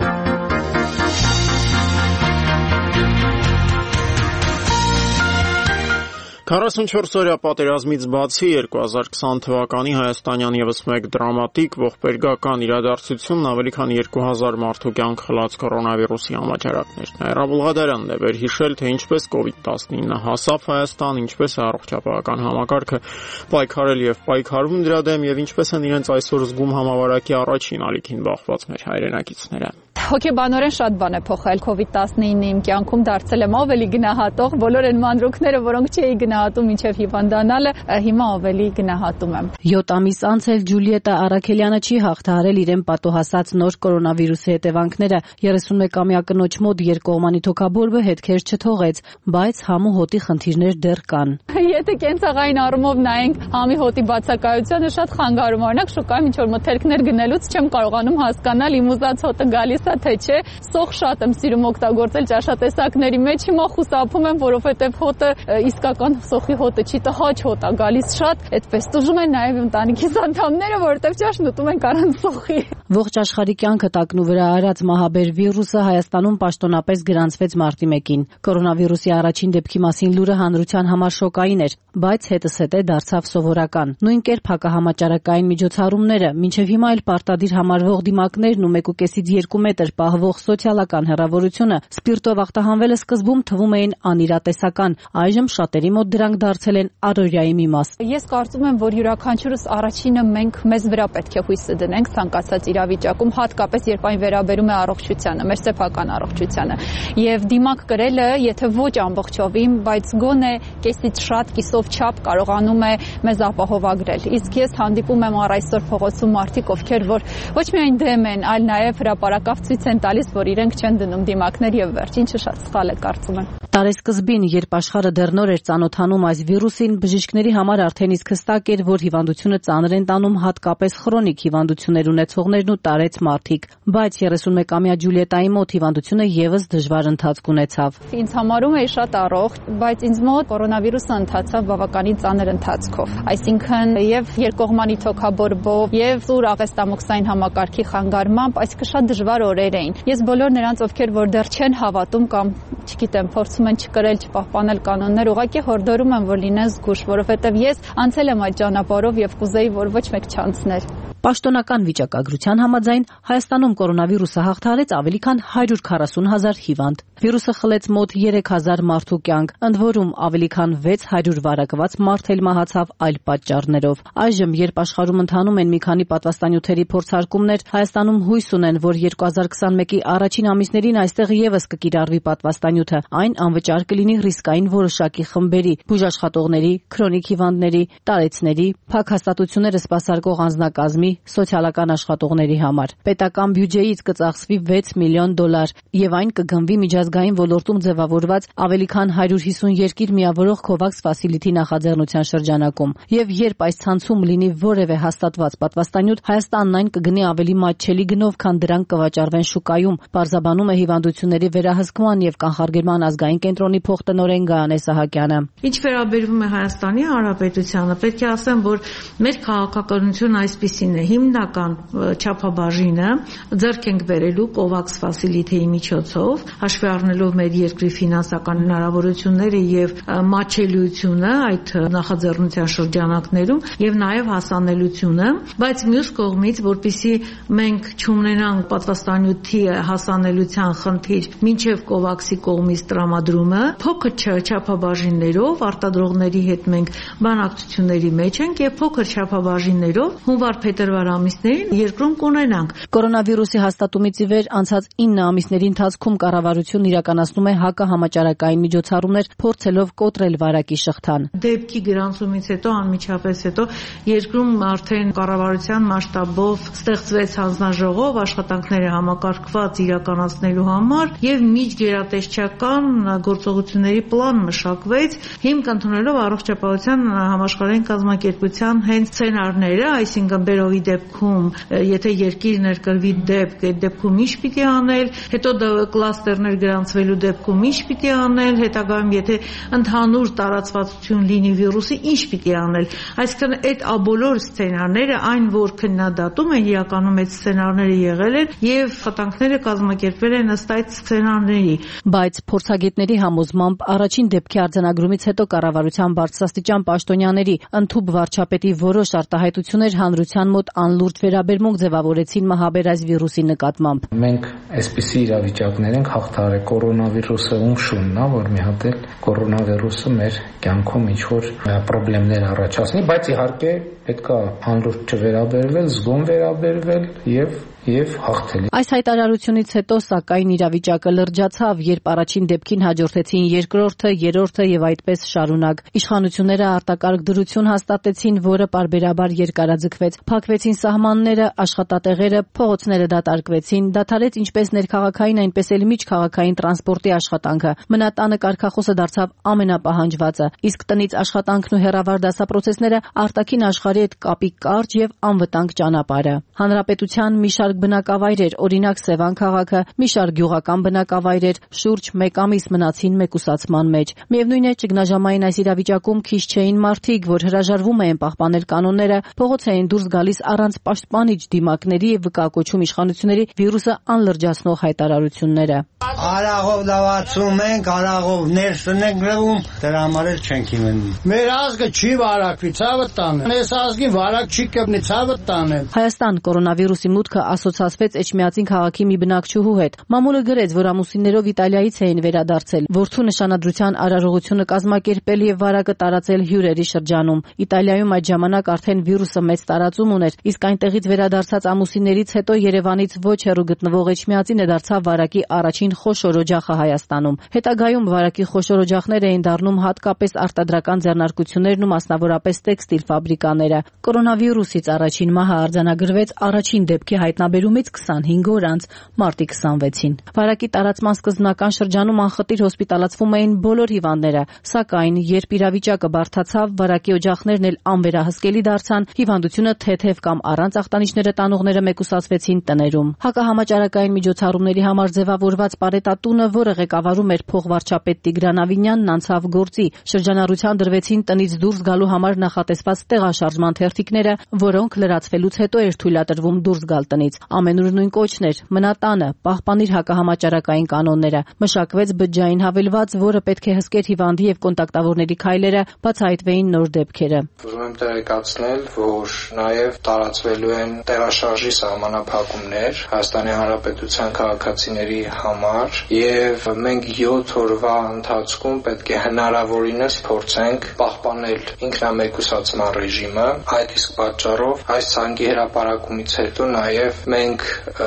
քառասունչորս-օրյա պատերազմից բացի երկու հազար քսան թվականի հայաստանյան ևս մեկ դրամատիկ ողբերգական իրադարձությունն ավելի քան երկու հազար մարդու կյանք խլած կորոնավիրուսի համաճարակն էր։ Նաիրա Բուլղադարյանն է վեր հիշել, թե ինչպես կովիդ տասնինը հասավ Հայաստան, ինչպես է առողջապահական համակարգը պայքարել եւ պայքարում դրա դեմ եւ ինչպես են իրենց այսօր զգում համավարակի առաջին ալիքին բախված մեր հայրենակիցները։ Հոգեբանորեն շատ բան է փոխել կովիդ տասնինը իմ կյանքում, դարձել եմ ավելի գնահատող, բոլոր այն մանրուքները, որոնք չէի գնահատում մինչև հիվանդանալը, հիմա ավելի գնահատում եմ։ յոթ ամիս անց էլ Ջուլիետա Արաքելյանը չի հաղթահարել իրեն պատոհասած նոր կորոնավիրուսի հետևանքները։ երեսունմեկամյա կնոջ մոտ երկկողմանի թոքաբորբը հետքեր չթողեց, բայց համու հոտի խնդիրներ դեռ կան։ Եթե կենցաղային առումով նայենք համի հոտի բացակայությանը, շատ խանգարում, օրինակ շուկայում ինչ որ մթերքներ գնելուց չեմ կարողանում հասկանալ իմ ուզած հոտը գալիս է թե չէ։ Սոխ շատ եմ սիրում օգտագործել ճաշատեսակների մեջ, հիմա խուսափում եմ, որովհետև հոտը իսկական սոխի հոտը չի, տհաճ հոտ է գալիս շատ, այդպես տուժում են նաև ընտանիքիս անդամները, որովհետև ճաշն ուտում են առանց սոխի։ Ողջ աշխարհի կյանքը տակնու վրա արած մահաբեր վիրուսը Հայաստանում պաշտոնապես գրանցվեց մարտի մեկին։ Կորոնավիրուսի առաջին դեպքի մասին լուրը հանրության համար շոկային էր, բայց հետզհետե դարձավ սովորական։ Նույն կերպ հակահամաճարակային միջոցառումները, մինչև հիմա էլ պարտադիր համարվող դիմակներն ու մեկ ու կեսից երկու մետր պահվող սոցիալական հեռավորությունը սպիրտով ախտահանվելը սկզբում թվում էին անիրատեսական, այժմ շատերի մոտ դրանք դարձել են առօրյայի մի մաս։ Ես կարծում եմ, որ յուրաքանչյուրս առաջինը մենք մեզ վրա պետք է հույսը դնենք ցանկացած իրավիճակում, հատկապես երբ այն վերաբերում է առողջությանը, մեր սեփական առողջությանը։ Եվ դիմակ կրելը, եթե ոչ ամբողջովին, բայց գոնե կեսից շատ կիսով չափ կարողանում է մեզ ապահովագրել։ Իսկ ես հանդիպում եմ առ այսօր փողոցում մարդիկ, ովքեր որ ոչ միայն դեմ են, այլ նաև հրապարակավ ցույց են տալիս, որ իրենք չեն դնում դիմակներ եւ վերջ, ինչը շատ սխալ է կարծում եմ։ Տարեսկզբին, երբ աշխարհը դեռ նոր էր ծանոթանում այս վիրուսին, բժիշկների համար արդեն իսկ հստակ էր, որ հիվանդությունը ծանր են տանում հատկապես քրոնիկ հիվանդություններ ունեցողներն ու տարեց մարդիկ, բայց երեսունմեկամյա Ջուլիետայի մոտ հիվանդությունը եւս դժվար ընթացք ունեցավ։ Ինձ համարում է շատ առողջ, բայց ինձ մոտ կորոնավիրուսը ընթացավ բավականին ծանր ընթացքով, այսինքն եւ երկկողմանի թոքաբորբով եւ սուր աղեստամոքսային համակարգի խանգարմամբ, այսինքն շատ դժվար օրեր էին։ Ես բոլոր նրանց, ովքեր որ դեռ չեն հավատում կամ չգիտեմ, փորձում են չկրել, չպահպանել կանոններ, ուղղակի հորդորում եմ, որ լինեն զգույշ, որովհետև ես անցել եմ այդ ճանապարհով եւ կուզեի, որ ոչ մեկ չանցներ։ Պաշտոնական վիճակագրության համաձայն Հայաստանում կորոնավիրուսը հաղթահարեց ավելի քան հարյուր քառասուն հազար հիվանդ։ Վիրուսը խլեց մոտ երեք հազար մարդու կյանք, ընդ որում ավելի քան վեց հարյուր վարակված մարդ էլ մահացավ այլ պատճառներով։ Այժմ, երբ աշխարհում ընթանում են մի քանի պատվաստանյութերի փորձարկումներ, Հայաստանում հույս ունեն, որ երկու հազար քսանմեկի առաջին ամիսներին այստեղ եւս կկիրառվի պատվաստանյութը։ Այն անվճար կլինի ռիսկային որոշակի խմբերի, բուժաշխատողների, քրոնիկ հիվանդների, տարեցների, փակ հաստատությունները սպասարկող անձնակազմի, սոցիալական աշխատողների համար։ Պետական բյուջեից կծախսվի վեց միլիոն դոլար եւ այն կգնվի միջազգային ոլորտում ձևավորված ավելի քան հարյուր հիսուն երկիր միավորող COVAX Facility նախաձեռնության շրջանակում։ Եվ երբ այս ցանցում լինի որևէ հաստատված պատվաստանյութ, Հայաստանն այն կգնի ավելի մատչելի գնով, քան դրանք կվաճառվեն շուկայում, պարզաբանում է հիվանդությունների վերահսկման եւ կանխարգելման ազգային կենտրոնի փոխտնօրեն Գայանե Սահակյանը։ Ինչ վերաբերվում է Հայաստանի Հանրապետությանը, պետք է ասեմ, որ մեր քաղաքականությունը այսպիսին է, հիմնական չափաբաժինը ձեռք ենք բերելու COVAX Facility-ի միջոցով, հաշվի առնելով մեր երկրի ֆինանսական հնարավորությունները եւ մատչելիությունը այդ նախաձեռնության շրջանակներում եւ նաեւ հասանելիությունը, բայց մյուս կողմից, որպեսզի մենք չունենանք պատվաստանյութի հասանելիության խնդիր մինչեւ COVAX-ի կողմից տրամադրումը, փոքր չափաբաժիններով արտադրողների հետ մենք բանակցությունների մեջ ենք եւ փոքր չափաբաժիններով հունվար-փետրվար ամիսներին երկրում կունենանք։ Կորոնավիրուսի հաստատումից ի վեր անցած ինը ամիսների ընթացքում կառավարությունն իրականացնում է հակահամաճարակային միջոցառումներ, փորձելով կոտրել վարակի շղթան։ Դեպքի գրանցումից հետո անմիջապես հետո երկրում արդեն կառավարության մասշտաբով ստեղծվեց հանձնաժողով աշխատանքները համակարգված իրականացնելու համար եւ միջգերատեսչական գործողությունների պլան մշակվեց, հիմք ընդունելով առողջապահության համաշխարհային կազմակերպության հենց սցենարները, այսինքն բերովի կրվի դեպքում, եթե երկիր ներկրվի դեպք, այդ դեպքում ինչ պիտի անել, հետո կլաստերներ գրանցվելու դեպքում ինչ պիտի անել, հետագայում եթե ընդհանուր տարածվածություն լինի վիրուսի, ինչ պիտի անել։ Այսինքն այդ բոլոր սցենարները, այն որ քննադատում են, իրականում այդ սցենարները եղել են եւ խտանքները կազմակերպվել են ըստ այդ սցենարների։ Բայց փորձագետների համոզմամբ առաջին դեպքի արձանագրումից հետո կառավարության բարձրաստիճան պաշտոնյաների ընդհուպ վարչապետի որոշ արտահայտություններ հանրության մոտ անլուրջ վերաբերմունք ձևավորեցին մահաբերած վիրուսի նկատմամբ։ Մենք այսպիսի իրավիճակներ ենք հաղթահարել, կորոնավիրուսը ում շունն է, որ մի հատ էլ կորոնավիրուսը մեր կյանքում ինչ-որ խնդիրներ առաջացնի, բայց իհարկե պետք է անլուրջ չվերաբերվել, զգոն վերաբերվել եւ եւ հաղթել։ Այս հայտարարությունից հետո սակայն իրավիճակը լրջացավ, երբ առաջին դեպքին հաջորդեցին երկրորդը, երրորդը եւ այդպես շարունակ։ Իշխանությունները արտակարգ դրություն հաստատեցին, որը պարբերաբար երկարաձգվեց։ Փակվեցին սահմանները, աշխատատեղերը, փողոցները դատարկվեցին, դադարեց ինչպես ներքաղաքային, այնպես էլ միջքաղաքային տրանսպորտի աշխատանքը։ Մնատանը կարգախոսը դարձավ ամենապահանջվածը, իսկ տնից աշխատանքն ու հեռավար դասապրոցեսները արտաքին աշխարհի հետ կապի կարճ եւ անվտանգ ճանապարհը։ Հանրապետության մի շարք բնակավայրեր, օրինակ Սևան քաղաքը, մի շարք գյուղական բնակավայրեր շուրջ մեկ ամիս մնացին մեկուսացման մեջ։ Միևնույն է, ճգնաժամային այս իրավիճակում քիչ չէին մարդիկ, որ հրաժարվում էին պահպանել կանոնները, փողոց էին դուրս գալիս առանց պաշտպանիչ դիմակների եւ վկայակոչում իշխանությունների վիրուսը անլրջացնող հայտարարությունները։ Արաղով լավացում ենք, արաղով ներսն ենք գրվում, դրա համար էլ չենք իմանում։ Մեր ազգը չի վարակվի, ցավը տանը։ Այս ազգին վարակ չի կպնի, ցավը տանը։ Հայաստան կորոնավիրուսի մուտքը ասոցացվեց Էջմիածին քաղաքի մի բնակչուհու հետ։ Մամուլը գրեց, որ ամուսիններով Իտալիայից էին վերադարձել, որդու նշանադրության արարողությունը կազմակերպել եւ վարակը տարածել հյուրերի շրջանում։ Իտալիայում այդ ժամանակ արդեն վիրուսը մեծ տարածում ուներ, իսկ այնտեղից վերադարձած ամուսիններից հետո Երևանից ոչ հեռու գտնվող Էջմիածինը դարձավ վարակի առաջին խոշոր օջախը Հայաստանում։ Հետագայում վարակի խոշոր օջախներ էին դառնում հատկապես արտադրական ձեռնարկություններն ու մասնավորապես տեքստիլ ֆաբրիկաները։ Կորոնավիրուսից առաջին մահը արձանագրվեց առաջին դեպքի հայտնաբերումից քսանհինգ օր անց, մարտի քսանվեցին։ Վարակի տարածման սկզբնական շրջանում անխտիր հոսպիտալացվում էին բոլոր հիվանդները, սակայն երբ իրավիճակը բարդացավ, վարակի օջախներն էլ անվերահսկելի դարձան, հիվանդությունը թեթև կամ առանց ախտանիշները տանողները մեկուսացվեցին տներում։ Հակահամաճարակային միջոցառումների համար ձևավորված պարետատունը, որը ղեկավարում էր փոխվարչապետ Տիգրան Ավինյանն, անցավ գործի։ Շրջանառության դրվեցին տնից դուրս գալու համար նախատեսված տեղաշարժման թերթիկները, որոնք լրացվելուց հետո էր թույլատրվում դուրս գալ տնից։ Ամենուր նույն կոչն էր՝ մնատանը, պահպանիր հակահամաճարակային կանոնները։ Մշակվեց բջջային հավելված, որը պետք է հսկեր հիվանդի եւ կոնտակտավորների քայլերը, բացահայտվեին նոր դեպքերը։ Ուզում եմ տեղեկացնել, որ նաեւ տարածվելու են տեղաշարժի սահմանափակումներ Հայաստանի Հանրապետության քաղաքացիների համար եւ մենք յոթ օրվա ընթացքում պետք է հնարավորինս փորձենք պահպանել ինքնամեկուսացման ռեժիմը։ Այդ իսկ պատճառով այս ցանկի հրապարակումից հետո նաեւ մենք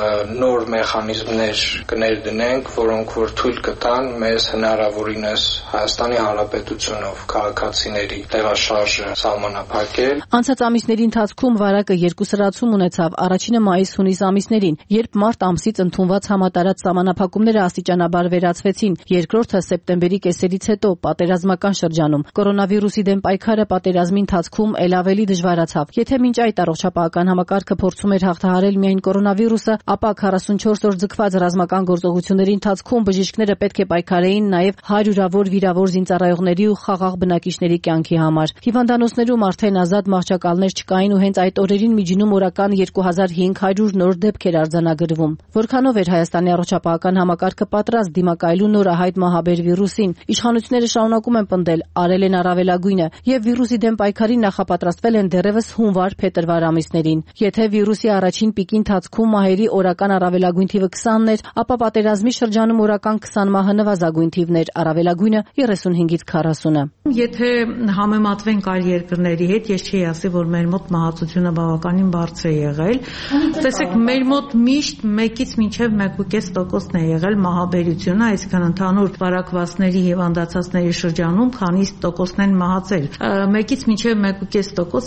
նոր մեխանիզմներ կներդնենք, որոնք որ թույլ կտան մեզ հնարավորինս Հայաստանի Հանրապետությունով քաղաքացիների տեղաշարժը սահմանափակել։ Անցած ամիսների ընթացքում վարակը երկու սրացում ունեցավ։ Առաջինը մայիս-հունիս ամիսներին, երբ մարտ ամսից ընդունված համատարած սահմանափակումները աստիճանաբար վերացվեցին, երկրորդը սեպտեմբերի կեսերից հետո պատերազմական շրջանում։ Կորոնավիրուսի դեմ պայքարը պատերազմի ընթացքում ել ավելի դժվարացավ։ Եթե մինչ այդ առողջապահական համակարգը փորձում էր հաղթահարել միայն կորոնավիրուսը, ապա քառասունչորս օր ձգված ռազմական գործողությունների ընթացքում բժիշկները պետք է պայքարեին նաև հարյուրավոր վիրավոր զինծառայողների ու խաղաղ բնակիչների կյանքի համար։ Հիվանդանոցներում արդեն ազատ մահճակալներ չկային ու հենց այդ օրերին միջինում օրական երկու հազար հինգ հարյուր նոր դեպք էր արձանագրվում։ Որքանով էր Հայաստանի առողջապահական համակարգը պատրաստ դիմակայելու նորահայտ մահաբեր վիրուսին։ Իշխանությունները շարունակում են պնդել, արել են առավելագույնը եւ վիրուսի դեմ պայքարին նախապատրաստվել են դեռևս հունվար-փետրվար ամիսներին։ Եթե վիրուսի առաջին պիկի ընթացքում մահերի օրական առավելագույն թիվը քսանն էր, ապա պատերազմի շրջանում օրական քսան մահը նվազագույն թիվն էր, առավելագույնը երեսունհինգից քառասունը։ Եթե համեմատվենք այլ երկրների հետ, ես չի ասի, որ մեր մոտ մահացությունը բավականին բարձր է եղել։ Տեսեք, մեր մոտ միշտ մեկից մինչև մեկ ու կես տոկոսն է եղել մահաբերությունը, այսինքն ընդհանուր վարակվածների հիվանդացածների շրջանում քանի տոկոսն են մահացել։ Մեկից մինչև մեկ ու կես տոկոս,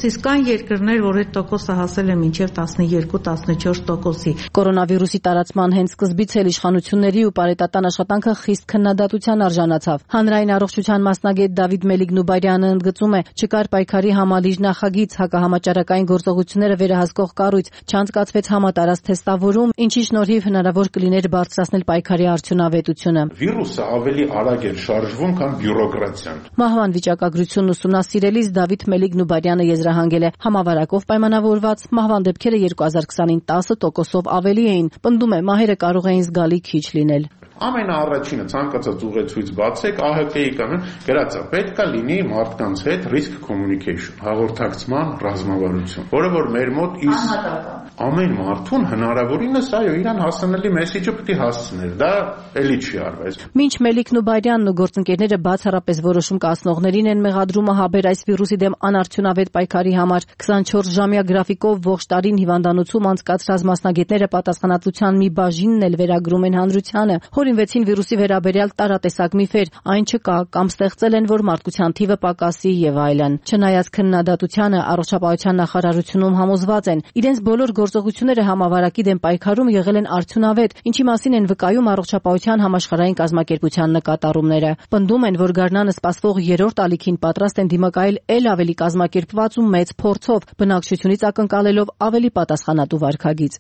իսկ կան երկրներ, որ այդ տոկոսը հասել է մինչև տասնյոթ տասնչորս տոկոսի։ Կորոնավիրուսի տարածման հենց սկզբից էլ իշխանությունների ու պարետատան աշխատանքը խիստ քննադատության արժանացավ։ Հանրային առողջության մասնագետ Դավիթ Մելիք-Նուբարյանը ընդգծում է, չկար պայքարի համալիր նախագիծ, հակահամաճարակային գործողությունները վերահսկող կառույց, չանցկացվեց համատարած թեստավորում, ինչի շնորհիվ հնարավոր կլիներ բարձրացնել պայքարի արդյունավետությունը։ Վիրուսը ավելի արագ է շարժվում, քան բյուրոկրատիան։ Մահվան վիճակագրությունն ուսումնասիրելիս Դավիթ Մելիք-Նուբարյանը եզրահանգել է, համավարակով պայմանավորված մահվան դեպքերը երկու հազար քսանին տասը տոկոսով ավելի էին։ Պնդում է, մահերը կարող էին զգալի քիչ լինել։ Ամենաառաջինը ցանկացած ուղեցույց բացեք, ԱՀԿ-ի կանոն գրածա պետք է լինի մարդկանց հետ risk communication, հաղորդակցման ռազմավարություն, որը որ մեր մոտ իսկ ամեն մարդուն հնարավորինս այո իրան հասանելի մեսեջը պետք է հասցներ, դա էլի չի արվես։ Մինչ Մելիք-Նուբարյանն ու գործընկերները բացառապես որոշում կայացնողներին են մեղադրումը հաբեր այս վիրուսի դեմ անարդյունավետ պայքարի համար, քսանչորս ժամյա գրաֆիկով ողջ տարին հիվանդանոցում անցկացրած մասնագետները պատասխանատվության մի բաժինն էլ վերագրում են հանրությանը։ Հորինվեցին վիրուսի վերաբերյալ տարատեսակ միֆեր, այն չկա կամ ստեղծել են, որ մարդկության թիվը պակասի եւ այլն։ Չնայած քննադատությանը, առողջապահության նախարարությունում համոզված են, իրենց բոլոր գործողությունները համավարակի դեմ պայքարում եղել են արդյունավետ, ինչի մասին են վկայում առողջապահության համաշխարհային կազմակերպության նկատառումները։ Պնդում են, որ գարնանը սպասվող երրորդ ալիքին պատրաստ են դիմակայել ել ավելի կազմակերպված ու մեծ փորձով, բնակչությունից ակնկալելով ավելի պատասխանատու վարքագիծ։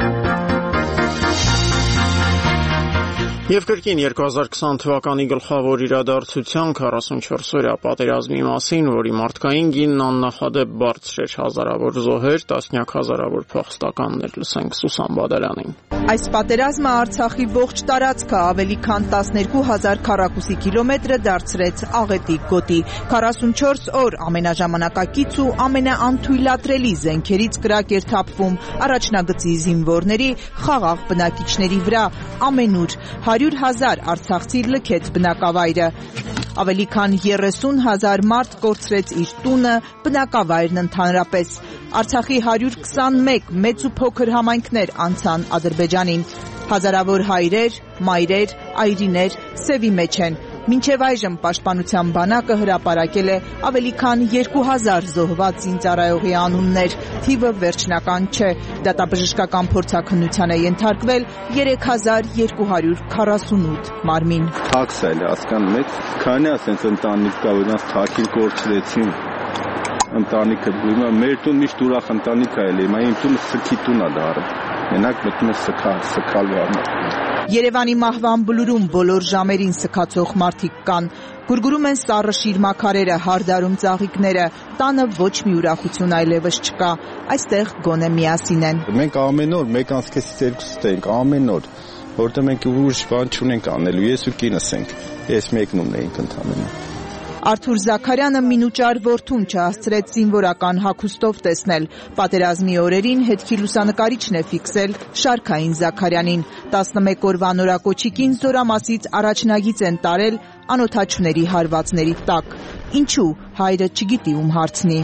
Եվ կրկին երկու հազար քսան թվականի գլխավոր իրադարձության քառասունչորսօրյա պատերազմի մասին, որի մարդկային գինն աննախադեպ բարձր էր, հազարավոր զոհեր, տասնյակ հազարավոր փախստականներ, լսենք Սուսան Բադալյանին։ Այս պատերազմը Արցախի ողջ տարածքը ավելի քան տասներկու հազար քառակուսի կիլոմետրը դարձրեց աղետի գոտի։ քառասունչորս օր ամենաժամանակակից ու ամենաանթույլատրելի զենքերից կրակ էր թափվում առաջնագծի զինվորների, խաղաղ բնակիչների վրա, ամենուր հարյուր հազար արցախցի լքեց բնակավայրը։ Ավելի քան երեսուն հազար մարդ կորցրեց իր տունը, բնակավայրն ընդհանրապես։ Արցախի հարյուր քսանմեկ մեծ ու փոքր համայնքներ անցան Ադրբեջանին։ Հազարավոր հայրեր, մայրեր, այրիներ սևի մեջ են։ Մինչև այժմ պաշտպանության բանակը հրապարակել է ավելի քան երկու հազար զոհված զինծառայողի անուններ, թիվը վերջնական չէ, դատաբժշկական փորձաքննության է ենթարկվել երեք հազար երկու հարյուր քառասունութ մարմին։ Թաքս էլ հասկանում եք, քանի ասենց ընտանիք կա, որոնց թաքին կորցրեցին, ընտանիքը բույմա, մեր տուն միշտ ուրախ ընտանիք է ելի, իմ տունը սքի տուն է դարը, մենակ մտնում է սքալ, սքալ վարմա։ Երևանի մահվան բլուրում բոլոր ժամերին սքացող մարդիկ կան, գուրգուրում են սառը շիրմաքարերը, հարդարում ծաղիկները, տանը ոչ մի ուրախություն այլևս չկա, այստեղ գոնե միասին են։ Մենք ամեն օր մեկ անցքեսից երկուստ ենք, ամեն օր, որտեղ մենք ուրիշ բան չունենք անելու, ես ու կինս ենք, ես մեկնում էինք ընդամենը։ Արթուր Զաքարյանը մինուճար որդուն չհասցրեց զինվորական հագուստով տեսնել։ Պատերազմի օրերին հետքի լուսանկարիչն է ֆիքսել Շարքային Զաքարյանին։ տասնմեկ օրվա նորակոչիկին զորամասից առաջնագիծ են տարել անօթաչուների հարվածների տակ։ Ինչու, հայրը չգիտի ում հարցնի։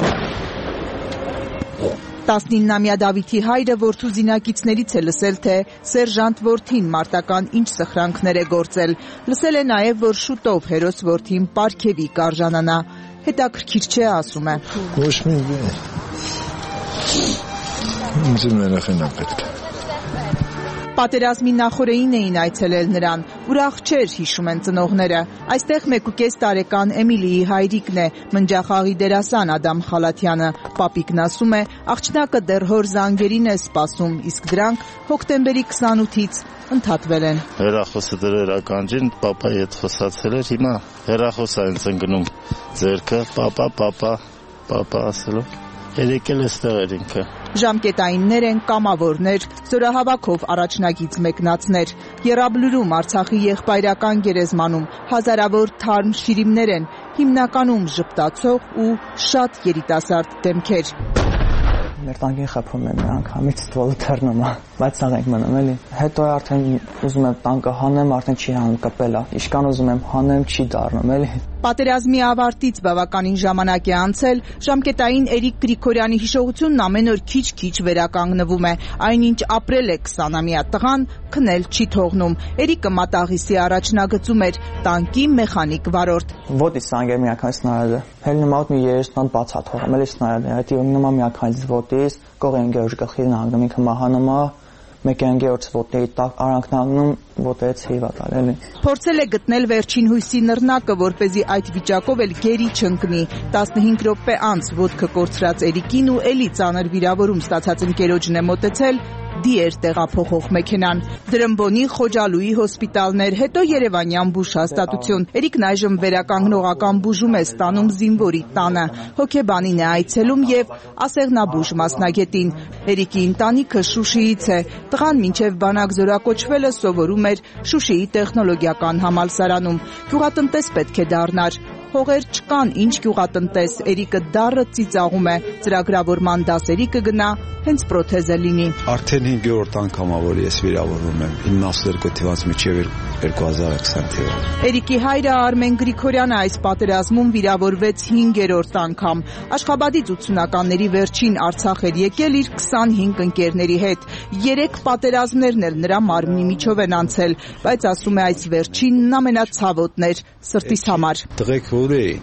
տասնիննամյա Դավիթի հայրը որդու զինակիցներից է լսել, թե սերժանտ որդին մարտական ինչ սխրանքներ է գործել։ Լսել է նաև, որ շուտով հերոս որդին պարգևի կարժանանա։ Հետաքրքիր չէ, ասում է։ Ոչ մի ինձ ներախենա պետք է։ Պատերազմի նախօրեին էին այցելել նրան, ուրախ չէր, հիշում են ծնողները։ Այստեղ մեկուկես տարեկան Էմիլիի հայրիկն է, մնջախաղի դերասան Ադամ Խալաթյանը։ Պապիկն ասում է, աղջնակը դեռ հոր զանգերին է սպասում, իսկ դրանք հոկտեմբերի քսանութից ընդհատվել են։ Հեռախոսը դրել ականջին, պապայի հետ խոսացել էր, հիմա հեռախոս է ինձ ընկնում ձերքը, պապա, պապա, պապա ասելով։ Երեկել էստեղ էր ինքը։ Ժամկետայիններ են, կամավորներ, զորահավաքով առաջնագիծ մեկնածներ։ Եռաբլուրում Արցախի եղբայրական գերեզմանում հազարավոր թարմ շիրիմներ են, հիմնականում ժպտացող ու շատ երիտասարդ դեմքեր։ մեր տանկին խփում են մի անգամից ստվոլը թռնում է, բայց սաղ ենք մնում էլի։ Հետո արդեն ուզում եմ տանկը հանեմ, արդեն չի հանում, կպել է։ Իշքան ուզում եմ հանեմ, չի դառնում էլի։ Պատերազմի ավարտից բավականին ժամանակ է անցել, ժամկետային Էրիկ Գրիգորյանի հիշողությունն ամեն օր քիչ-քիչ վերականգնվում է։ Այնինչ ապրել է քսանամյա տղան, քնել չի թողնում։ Էրիկը մատաղիսի առաջնագծում էր, տանկի մեխանիկ վարորդ։ Ոտից սանգեր միանգամից սնարադը։ Հելնում out մի երես տան բաց է թողում, էլի սնարադը։ Հետո նոմա միանգամից ոտից, կողեն գերուժ գլխին հանգում ինքը մահանում է։ Մեկ անգերոց ոտների տակ արանքն անգնում, ոտերից հիվատալ էլի։ Փորձել է գտնել վերջին հույսի նռնակը, որպեսզի այդ վիճակով էլ գերի չընկնի։ տասնհինգ րոպե անց ոտքը կորցրած Էրիկին ու էլի ծանր վիրավորում ստացած ընկերոջն է մոտեցել, դիեր տեղափոխող մեքենան։ Դրամբոնի Խոջալուի հոսպիտալներ, հետո Երևանյան բուժ հաստատություն։ Էրիկն այժմ վերականգնողական բուժում է ստանում զինվորի տանը։ Հոգեբանին է այցելում եւ ասեղնաբուժ մասնագետին։ Էրիկի ընտանիքը Շուշիից է։ Տղան մինչև բանակ զորակոչվելը սովորում էր Շուշիի տեխնոլոգիական համալսարանում։ Գյուղատնտես պետք է դառնար։ Հողեր չկան, ինչ գյուղատնտես, Էրիկը դառը ծիծաղում է, ծրագրավորման դասերի կգնա, հենց պրոթեզը լինի։ Արդեն հինգերորդ անգամա, որ ես վիրավորվում եմ, իննասուներկու թվականից մինչև երկու հազար քսան թվականը։ Էրիկի հայրը Արմեն Գրիգորյանը այս պատերազմում վիրավորվեց հինգերորդ անգամ։ Աշխաբադից ութսունականների վերջին Արցախ էր եկել իր քսանհինգ ընկերների հետ։ Երեք պատերազմներն էլ նրա մարմնի միջով են անցել, բայց ասում է այս վերջինն ամենացավոտն էր սրտիս համար։ Տղեկ ուր էին,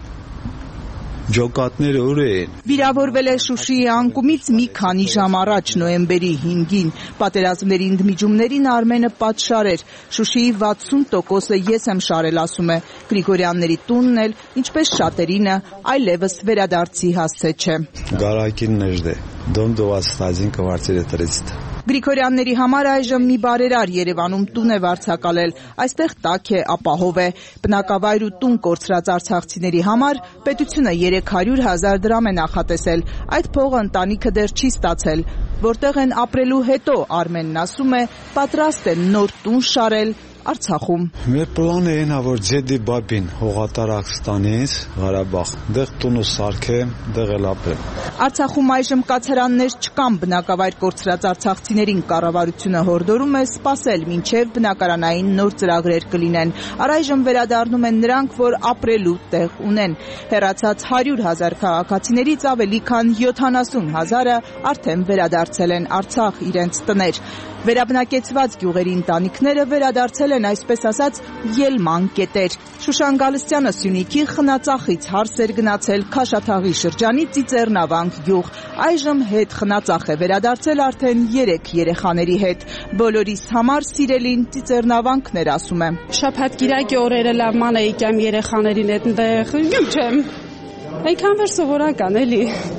ջոկատները ուր էին։ Վիրավորվել է Շուշիի անկումից մի քանի ժամ առաջ, նոյեմբերի հինգին։ Պատերազմների ընդմիջումներին Արմենը պատշար էր։ Շուշիի վաթսուն տոկոսը ես եմ շարել, ասում է։ Գրիգորյանների տունն էլ, ինչպես շատերինը, այլևս վերադարձի հասցե չէ։ Գարակին նժդե, դոմ դոված ստազին կվարցել է տրեցտ։ Գրիգորյանների համար այժմ մի բարերար Երևանում տուն է վարձակալել, այստեղ տաք է, ապահով է։ Բնակավայր ու տուն կորցրած արցախցիների համար պետությունը երեք հարյուր հազար դրամ է նախատեսել, այդ փողը ընտանիքը դեռ չի ստացել, որտեղ են ապրելու հետո, Արմենն ասում է, պատրաստ են նոր տուն շարել Արցախում։ Մեր պլանը այն է, որ ձեդի բաբին հողատարակ ստանից Ղարաբաղ, դեղ տունը սարքեմ, դեղ էլ ապրեմ։ Արցախում այժմ կացարաններ չկան, բնակավայր կորցրած արցախցիներին կառավարությունը հորդորում է սպասել, մինչև բնակարանային նոր ծրագրեր կլինեն։ Առայժմ վերադառնում են նրանք, որ ապրելու տեղ ունեն։ Հեռացած հարյուր հազար քաղաքացիներից ավելի քան յոթանասուն հազարը արդեն վերադարձել են Արցախ իրենց տներ։ Վերաբնակեցված գյուղերի ընտանիքները վերադարձել են, այսպես ասած, ելման կետեր։ Շուշան Գալստյանը Սյունիքի Խնածախից հարս էր գնացել Քաշաթաղի շրջանի Ծիծեռնավանք գյուղ։ Այժմ հետ խնածախ է վերադարձել արդեն երեք երեխաների հետ։ Բոլորիս համար սիրելին Ծիծեռնավանքն էր, ասում է։ Շաբաթ կիրակի օրերը լավ ման էի կամ երեխաներին այդտեղ, գյուղ չեմ։ Այնքան վեր սովորական էլի։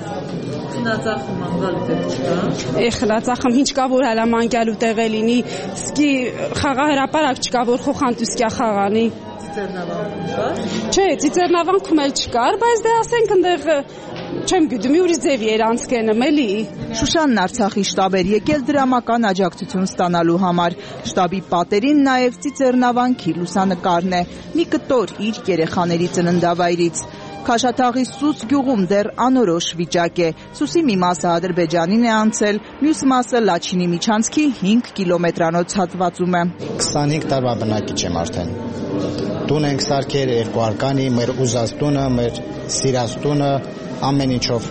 Խնածախում անգալու տեղ չկա։ Է խնածախում ինչ կա որ հələ մանգալու տեղ է լինի, սկի խաղահրապարակ չկա որ խոխանտուսկյա խաղանի։ Ծիծեռնավանքում կա։ Չէ, Ծիծեռնավանքում էլ չկար, բայց դե ասենք այնտեղ չեմ գիտում, ուրիշ ձևի էր անցկենում էլի։ Շուշանն Արցախի շտաբ էր եկել դրամական աջակցություն ստանալու համար։ Շտաբի պատերին նաև Ծիծեռնավանքի լուսանկարն է, մի կտոր իր երեխաների ծննդավայրից։ Քաշաթաղի Սուս գյուղում դեռ անորոշ վիճակ է։ Սուսի մի մասը Ադրբեջանին է անցել, մյուս մասը Լաչինի միջանցքի հինգ կիլոմետրանոց հատվածում է։ քսանհինգ տարվա բնակիչ եմ արդեն։ Տուն ենք սարքել, երկու արկանի, մեր ուզած տունը, մեր սիրած տունը, ամեն ինչով։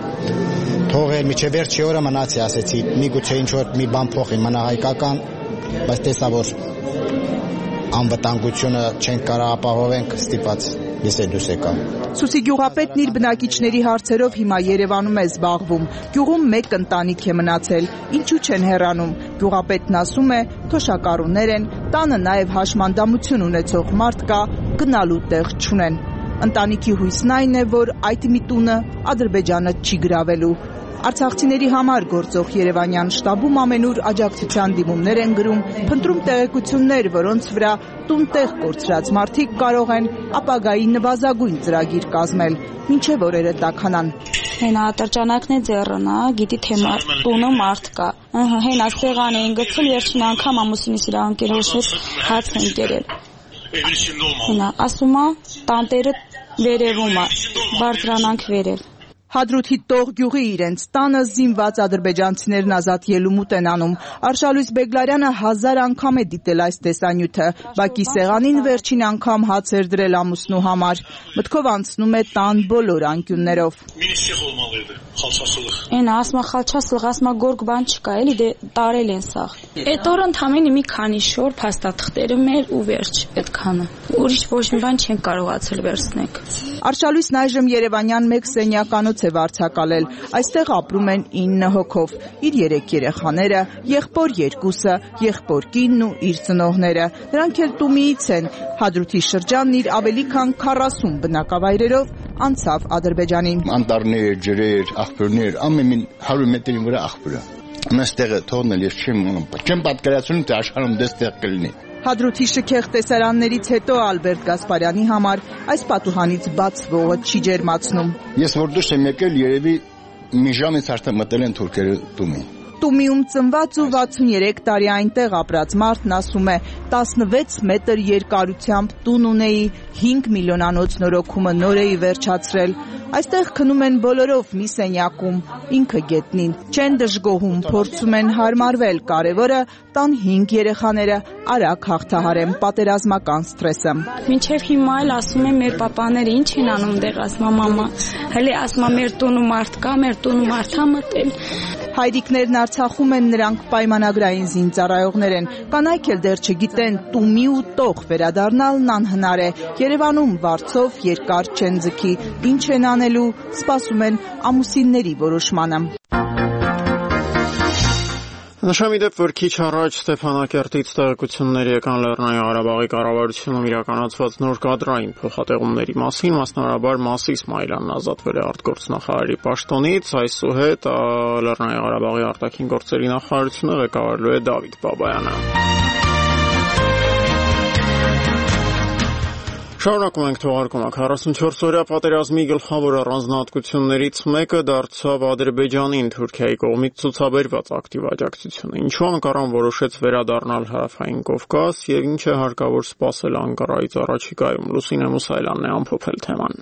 Թողել միջև վերջի օրը մնացի, ասեցի, միգուցե ինչ որ մի բան փոխի մնահայկական, բայց տեսա որ անվտանգությունը չենք կարող ապահովենք, ստիպած ես էլ դուս եկա։ Սուսի գյուղապետն իր բնակիչների հարցերով հիմա Երևանում է զբաղվում։ Գյուղում մեկ ընտանիք է մնացել, ինչու չեն հեռանում։ Գյուղապետն ասում է, թոշակառուներ են, տանը նաև հաշմանդամություն ունեցող մարդ կա, գնալու տեղ չունեն։ Ընտանիքի հույսն այն է, որ այդ միտունը Ադրբեջանը չի գրավելու։ Արցախցիների համար գործող Երևանյան շտաբում ամենուր աջակցության դիմումներ են գրում, փնտրում տեղեկություններ, որոնց վրա տուն-տեղ կորցրած մարդիկ կարող են ապագայի նվազագույն ծրագիր կազմել, մինչև օրերը տաքանան։ Հենա ատրճանակն է ձեռնա, գիտի թե տունը մարդ կա։ Հենա սեղան էին գցել, վերջին անգամ ամուսինիս իր անկերոջից հաց են կերել։ Հենա ասում է տանտերը վերևում է, բարձրանանք վերել։ Հադրութի Տող գյուղի իրենց տանը զինված ադրբեջանցիներն ազատ ելումուտ են անում։ Արշալույս Բեգլարյանը հազար անգամ է դիտել այս տեսանյութը, բակի սեղանին վերջին անգամ հաց էր դրել ամուսնու համար։ Մտքով անցնում է տան բոլոր անկյուններով։ Էն ասմա խալչասլղ, ասմա գորգ բան չկա, էլի դե տարել են սաղ։ Էդ օրը ընդամենը մի քանի շոր փաստաթղթերը մեր ու վերջ այդքանը։ Ուրիշ ոչ մի բան չեն կարողացել վերցնել։ Արշալույսն այժմ Երևանյան մեկ սենյականոց է վարձակալել։ Այստեղ ապրում են ինը հոգով, իր երեք երեխաները, եղբոր երկուսը, եղբոր կինն ու իր ծնողները։ Նրանք էլ Տումիից են։ Հադրութի շրջանն իր ավելի քան քառասուն բնակավայրերով անցավ Ադրբեջանին։ Անտառներ, ջրեր, աղբյուրներ, ամեն մի հարյուր մետրի վրա աղբյուր է։ Ամենստեղը թողնել ես չեմ չեմ պատկերացնում թե աշխարհում դեստեղ կլինի։ Հադրութի շքեղ տեսարաններից հետո Ալբերտ Գասպարյանի համար այս պատուհանից բացվողը չի ջերմացնում։ Ես որ դուրս եմ եկել, երևի մի ժամից արդեն մտել են թուրքերը Տումի։ Տումիում ծնված ու վաթսուներեք տարի այնտեղ ապրած մարդն ասում է, տասնվեց մետր երկարությամբ տուն ունեի, հինգ միլիոնանոց նորոգումը նոր էի վերջացրել։ Այստեղ քնում են բոլորով մի սենյակում, ինքը գետնին, չեն դժգոհում, փորձում են հարմարվել, կարևորը տան հինգ երեխաները արագ հաղթահարեն պատերազմական սթրեսը։ Մինչև հիմա էլ ասում են մեր պապաները ինչ են անում դեղ, ասма մամա, հələ ասма մեր տունը մարդ կա, մեր տունը մարդ ա մտել։ Հայրիկներն Արցախում են, նրանք պայմանագրային զինծառայողներ են, կանայք էլ դեռ չգիտեն, Տումի ու Տող վերադառնալն անհնար է։ Երևանում վարձով երկար չեն ձգի, ինչ են անելու, սպասում են ամուսինների որոշմանը։ Նշեմ ի դեպ, որ քիչ առաջ Ստեփանակերտից տեղեկություններ եկան Լեռնային Ղարաբաղի կառավարությունում իրականացված նոր կադրային փոխատեղումների մասին, մասնավորաբար Մաս Իսմայելյանն ազատվել է արտգործնախարարի պաշտոնից, այսուհետ Լեռնային Ղարաբաղի արտաքին գործերի նախարարությունը ղեկավարելու է Դավիթ Բաբայանը։ Շարունակում ենք թողարկումը։ քառասունչորս-օրյա պատերազմի գլխավոր առանձնահատկություններից մեկը դարձավ Ադրբեջանին Թուրքիայի կողմից ցուցաբերված ակտիվ աջակցությունը։ Ինչու Անկարան որոշեց վերադառնալ Հարավային Կովկաս եւ ինչ է հարկավոր սպասել Անկարայից առաջիկայում։ Լուսինե Մուսայելյանն է ամփոփել թեման։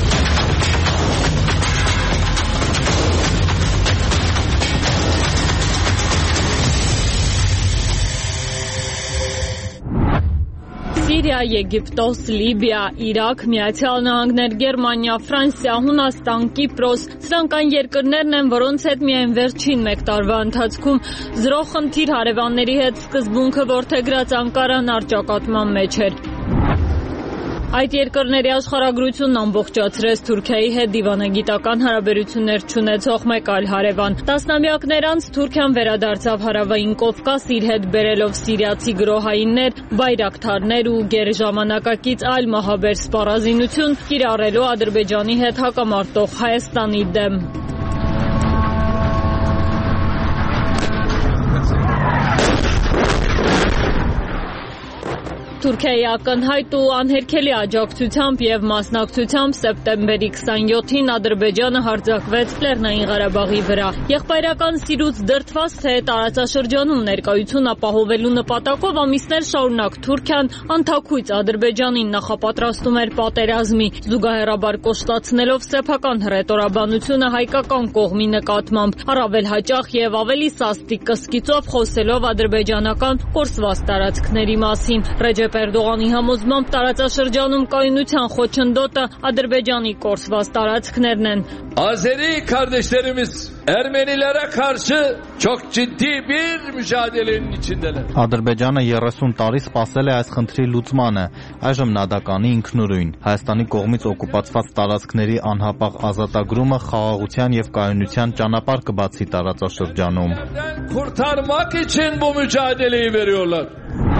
Սիրիա, Եգիպտոս, Լիբիա, Իրաք, Միացյալ Նահանգներ, Գերմանիա, Ֆրանսիա, Հունաստան, Կիպրոս, սրանք այն երկրներն են, որոնց հետ միայն վերջին մեկ տարվա ընթացքում զրո խնդիր հարևանների հետ սկզբունքը որդեգրած Անկարան առճակատման մեջ էր։ Այդ երկրների աշխարհագրությունն ամբողջացրեց Թուրքիայի հետ դիվանագիտական հարաբերություններ չունեցող մեկ այլ հարևան։ Տասնամյակներ անց Թուրքիան վերադարձավ Հարավային Կովկաս իր հետ բերելով սիրիացի գրոհայիններ, բայրակթարներ ու գերժամանակակից այլ մահաբեր սպառազինություն կիրառելու Ադրբեջանի հետ հակամարտող Հայաստանի դեմ։ Թուրքիայի ակնհայտ ու անհերքելի աջակցությամբ եւ մասնակցությամբ սեպտեմբերի քսանյոթին Ադրբեջանը հարձակվեց Լեռնային Ղարաբաղի վրա։ Եղբայրական սիրուց դրդված թե տարածաշրջանում ներկայություն ապահովելու նպատակով ամիսներ շարունակ Թուրքիան անթաքույց Ադրբեջանին նախապատրաստում էր պատերազմի, զուգահեռաբար կոշտացնելով սեփական հռետորաբանությունը հայկական կողմի նկատմամբ, առավել հաճախ եւ ավելի սաստիկ կսկիծով խոսելով ադրբեջանական կորսված տարածքների մասին։ Ռեջեփ Էրդողանի համոզմամբ տարածաշրջանում կայունության խոչընդոտը Ադրբեջանի կորսված տարածքներն են։ Azeri kardeşlerimiz Ermenilere karşı çok ciddi bir mücadelenin içindeler. Ադրբեջանը երեսուն տարի սպասել է այս խնդրի լուծմանը, այժմ նադականի ինքնուրույն։ Հայաստանի կողմից օկուպացված տարածքների անհապաղ ազատագրումը խաղաղության եւ կայունության ճանապարհ կբացի տարածաշրջանում։ Kurtarmak için bu mücadeleyi veriyorlar.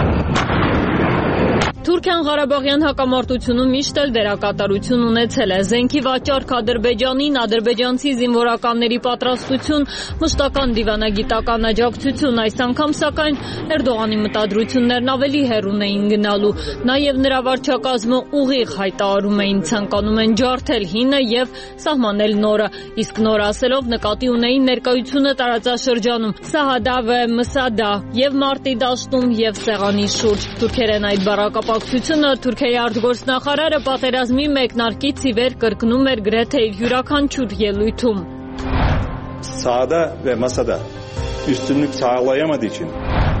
Թուրքիան Ղարաբաղյան հակամարտությունում միշտ էլ դերակատարություն ունեցել է։ Զենքի վաճառք Ադրբեջանին, ադրբեջանցի զինվորականների պատրաստություն, մշտական դիվանագիտական աջակցություն, այս անգամ սակայն Էրդողանի մտադրություններն ավելի հեռուն էին գնալու։ Նաև նրա վարչակազմը ուղիղ հայտարարում էին, ցանկանում են ջարդել հինը եւ սահմանել նորը, իսկ նոր ասելով նկատի ունեին ներկայությունը տարածաշրջանում՝ Սահադավը, Մսադա եւ Մարտի դաշտում եւ Սեղանի շուրջ։ Թուրքերեն այդ բառակապ կապակցությունը Թուրքիայի արտգործնախարարը պատերազմի մեկնարկից ի վեր կրկնում էր գրեթե իր յուրաքանչյուր ելույթում. Sahada ve masada üstünlük sağlayamadığı için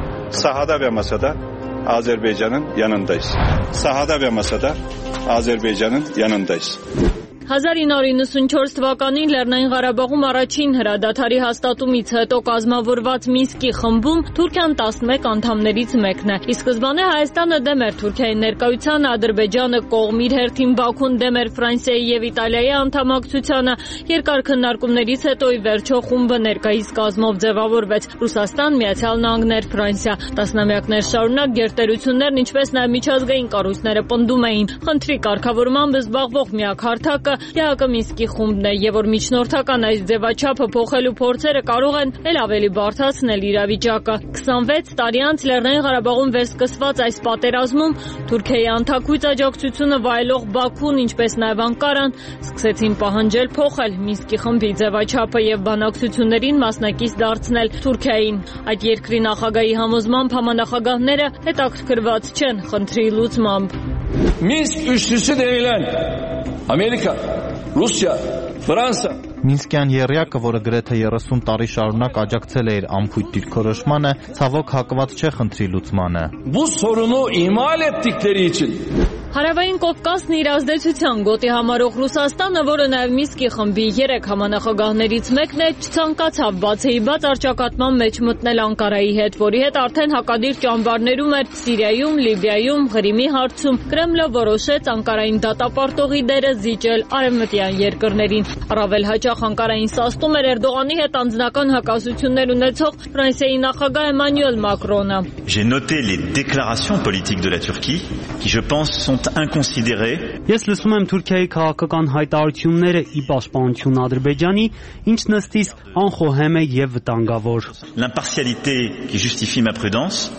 sahada ve masada Azerbaycan'ın yanındayız. Sahada ve masada Azerbaycan'ın yanındayız. հազար ինը հարյուր իննսունչորս թվականին Լեռնային Ղարաբաղում առաջին հրադադարի հաստատումից հետո կազմավորված Մինսկի խմբում Թուրքիան տասնմեկ անդամներից մեկն է։ Ի սկզբանե Հայաստանը դեմ էր Թուրքիայի ներկայությանը, Ադրբեջանը կողմ իր հերթին Բաքուն դեմ էր Ֆրանսիայի եւ Իտալիայի անդամակցությանը։ Երկար քննարկումներից հետո ի վերջո խումբը ներկայիս կազմով ձևավորվեց Ռուսաստան, Միացյալ Նահանգներ, Ֆրանսիա։ Տասնամյակներ շարունակ գերտերություններն ինչպես նաեւ միջազգային կառույցները պնդում էին, խնդրի կարգավորմամբ զբաղվող միակ հարթակը ԵԱՀԿ Մինսկի խումբն է, եւ որ միջնորդական այս ձևաչափը փոխելու փորձերը կարող են ել ավելի բարդացնել իրավիճակը։ քսանվեց տարի անց Լեռնային Ղարաբաղում վերսկսված այս պատերազմում Թուրքիայի անթաքույց աջակցությունը վայելող Բաքուն, ինչպես նաեւ Անկարան, սկսեցին պահանջել փոխել Մինսկի խմբի ձևաչափը եւ բանակցություններին մասնակից դարձնել Թուրքիային։ Այդ երկրի նախագահի համոզմամբ համանախագահները հետաքրքրված չեն խնդրի լուծմամբ։ Minsk üçlüsü denilen Amerika, Rusya, Fransa Մինսկյան եռյակը, որը գրեթե երեսուն տարի շարունակ աջակցել է իր անփույթ դիրքորոշմանը, ցավոք հակված չէ խնդրի լուծմանը։ Bu sorunu ihmal ettikleri için Հարավային Կովկասն իր ազդեցության գոտի համարող Ռուսաստանը, որը նաև Մինսկի խմբի երեք համանախագահներից մեկն է, չցանկացավ բացեի բաց առճակատման մեջ մտնել Անկարայի հետ, որի հետ արդեն հակադիր ճամբարներում էր Սիրիայում, Լիբիայում, Ղրիմի հարցում։ Կրեմլը որոշեց Անկարային դատապարտողի դերը զիջել արևմտյան երկրներին։ Առավել հաճախ Անկարային սաստում էր Էրդողանի հետ անձնական հակասություններ ունեցող Ֆրանսիայի նախագահ Էմանուել Մակրոնը։ J'ai noté les déclarations politiques de la Turquie qui je pense sont inconsidérées. Ես լսում եմ Թուրքիայի քաղաքական հայտարարությունները ի պաշտպանություն Ադրբեջանի, ինչ նստիս անխոհեմ է եւ վտանգավոր։ L'impartialité qui justifie ma prudence.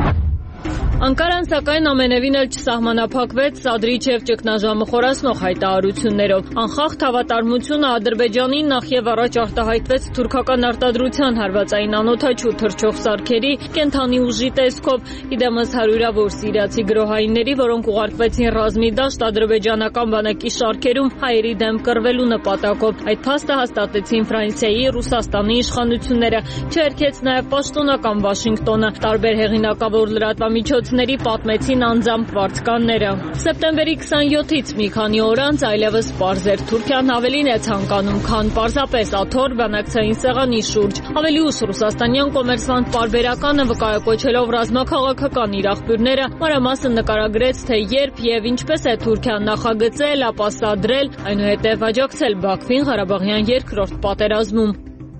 Անկարան սակայն ամենևին էլ չսահմանափակվեց սադրիչ եւ ճգնաժամը խորացնող հայտարարություններով։ Անխախտ հավատարմությունը Ադրբեջանին նախ եւ առաջ արտահայտվեց թուրքական արտադրության հարվածային անօթաչու թռչող սարքերի, կենթանի ուժի տեսքով, իդեմս հարյուրավոր սիրիացի գրոհայինների, որոնք ուղարկվեցին ռազմի դաշտ ադրբեջանական բանակի շարքերում հայերի դեմ կռվելու նպատակով։ Այդ փաստը հաստատեցին Ֆրանսիայի, Ռուսաստանի իշխանությունները, չերքեց նաեւ պաշտոնական Վաշինգտոնը, տարբեր հեղինակավոր լրատվամիջոցներ ների պատմեցին անձամբ վարձկանները։ Սեպտեմբերի քսանյոթից մի քանի օր անց այլևս պարզ էր Թուրքիան ավելին է ցանկանում, քան պարզապես աթոռ բանակցային սեղանի շուրջ։ Ավելի ուշ ռուսաստանյան կոմերսանտ պարբերականը վկայակոչելով ռազմաքաղաքական իր աղբյուրները մանրամասն նկարագրեց, թե երբ եւ ինչպես է Թուրքիան նախագծել, ապաստադրել, այնուհետեւ աջակցել Բաքվին Ղարաբաղյան երկրորդ պատերազմում։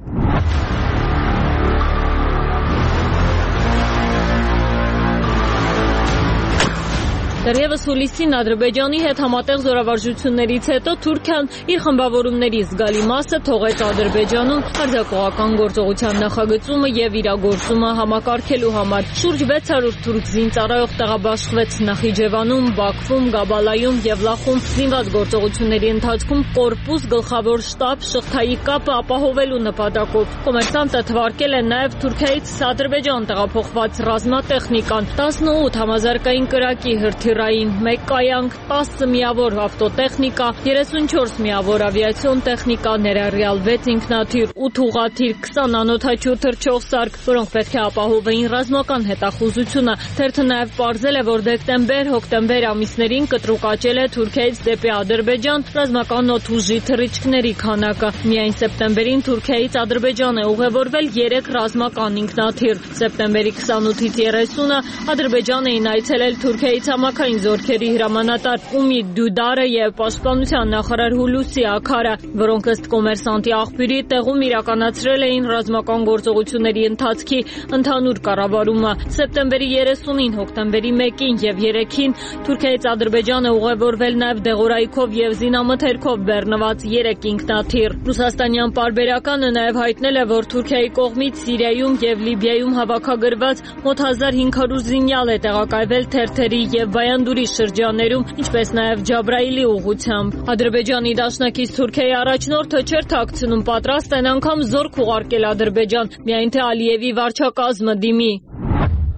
Դեռևս հուլիսին Ադրբեջանի հետ համատեղ զորավարժություններից հետո Թուրքիան իր խմբավորումների զգալի մասը թողեց Ադրբեջանում հարձակողական գործողության նախագծումը եւ իրագործումը համակարգելու համար։ Շուրջ վեց հարյուր թուրք զինծառայող տեղաբաշխվեց Նախիջևանում, Բաքվում, Գաբալայում եւ Լախում։ Զինված գործողությունների ընթացքում կորպուս գլխավոր շտաբ շղթայի կապը ապահովելու նպատակով կոմերսանտը թվարկել է նաեւ Թուրքիայից Ադրբեջան տեղափոխված ռազմատեխնիկան, տասնութ համազարգային կրակի հրթիռ մեկ կայանք, տասը միավոր ավտոտեխնիկա, երեսունչորս միավոր ավիացիոն տեխնիկա, ներառյալ վեց ինքնաթիռ, ութ ուղղաթիռ, քսան անօթաչու թռչող սարք, որոնք պետք է ապահովեին ռազմական հետախուզությունը։ Թերթը նաև պարզել է, որ դեկտեմբեր-հոկտեմբեր ամիսներին կտրուկ աճել է Թուրքիայից դեպի Ադրբեջան ռազմական օդուժի թռիչքների քանակը։ Միայն սեպտեմբերին Թուրքիայից Ադրբեջան է ուղևորվել երեք ռազմական ինքնաթիռ։ Սեպտեմբերի քսանութից երեսունը Ադրբեջան էին այցելել Թուրքիայից համակային զորքերի հրամանատար Ումիդ Դուդարը եւ պաշտպանության նախարար Հուլուսի Աքարը, որոնք ըստ կոմերսանտի աղբյուրի տեղում իրականացրել էին ռազմական գործողությունների ընթացքի ընդհանուր կառավարումը։ Սեպտեմբերի երեսունին, հոկտեմբերի մեկին եւ երեքին Թուրքիայից Ադրբեջանը ուղևորվել նաեւ դեղորայքով եւ զինամթերքով բեռնված երեք ինքնաթիռ։ Ռուսաստանյան պարբերականը նաեւ հայտնել է, որ Թուրքիայի կողմից Սիրիայում եւ Լիբիայում հավաքագրված մոտ հազար հինգ հարյուր զինյալ է տեղակայվել թերթերի եւ Բայանդուրի շրջաներում, ինչպես նաև Ջաբրայիլի ուղղությամբ։ Ադրբեջանի դաշնակից Թուրքիայի առաջնորդը չէր թաքցնում, պատրաստ են անգամ զորք ուղարկել Ադրբեջան, միայն թե Ալիևի վարչակազմը դիմի։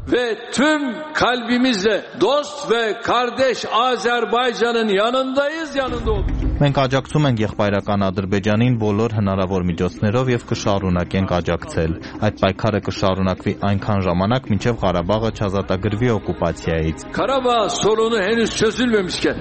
ve tüm kalbimizle dost ve kardeş Azerbaycan'ın yanındayız, yanında olacağız. Մենք աջակցում ենք եղբայրական Ադրբեջանին բոլոր հնարավոր միջոցներով եւ կշարունակենք աջակցել։ Այդ պայքարը կշարունակվի այնքան ժամանակ, մինչեւ Ղարաբաղը չազատագրվի օկուպացիայից։ Karabağ sorunu henüz çözülmemişken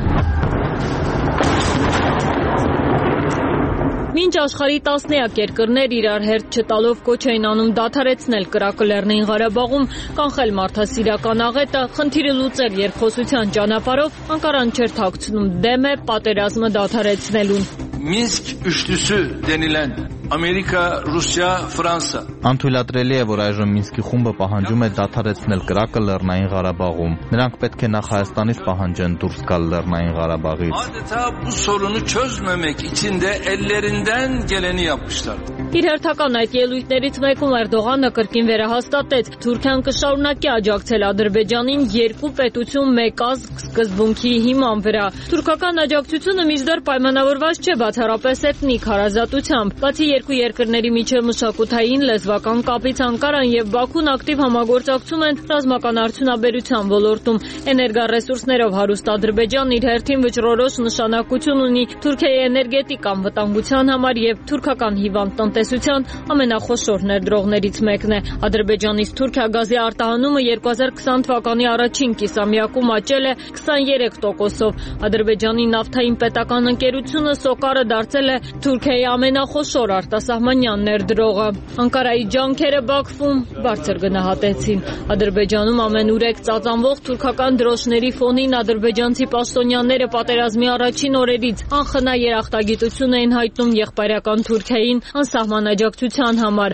Մինչ աշխարհի տասնյակ երկրներ իրար հերթ չտալով կոչ էին անում դադարեցնել կրակը Լեռնային Ղարաբաղում, կանխել մարդասիրական աղետը, խնդիրը լուծել երկխոսության ճանապարհով, Անկարան չէր թաքցնում դեմ է պատերազմը դադարեցնելուն։ Minsk üçlüsü denilen Amerika, Rusya, Fransa. Անթույլատրելի է, որ այժմ Մինսկի խումբը պահանջում է դադարեցնել կրակը Լեռնային Ղարաբաղում։ Նրանք պետք է նախ Հայաստանից պահանջեն դուրս գալ Լեռնային Ղարաբաղից։ Adeta bu sorunu çözmemek için de ellerinden geleni yapmışlar. Իր հերթական այդ ելույթներից մեկում Էրդողանը կրկին վերահաստատեց, Թուրքիան կշարունակի աջակցել Ադրբեջանին երկու պետություն մեկ ազգ սկզբունքի հիման վրա։ Թուրքական աջակցությունը մինչդեռ պայմանավորված չէ բացառապես էթնիկ հարազատությամբ, բացի երկու երկրների միջև մշակութային լեզվական կապից Անկարան եւ Բաքուն ակտիվ համագործակցում են ռազմական արդյունաբերության ոլորտում։ Էներգառեսուրսներով հարուստ Ադրբեջանն իր հերթին վճռորոշ նշանակություն ունի Թուրքիայի էներգետիկ անվտանգության համար եւ թուրքական հիվանդ տնտեսության ամենախոշոր ներդրողներից մեկն է։ Ադրբեջանից Թուրքիա գազի արտահանումը երկու հազար քսան թվականի առաջին կիսամյակում աճել է քսաներեք տոկոսով։ Ադրբեջանի նավթային պետական ընկերությունը Սոկարը դարձել է Թուրքիայի ամենախոշոր արտասահմանյան ներդրողը։ Անկարայի ջանքերը Բաքվում բարձր գնահատեցին։ Ադրբեջանում ամենուրեք ծածանվող թուրքական դրոշների ֆոնին ադրբեջանցի պաշտոնյաները պատերազմի առաջին օրերից անխնա երախտագիտություն էին հայտնում եղբայրական Թուրքիային անսահման աջակցության համար։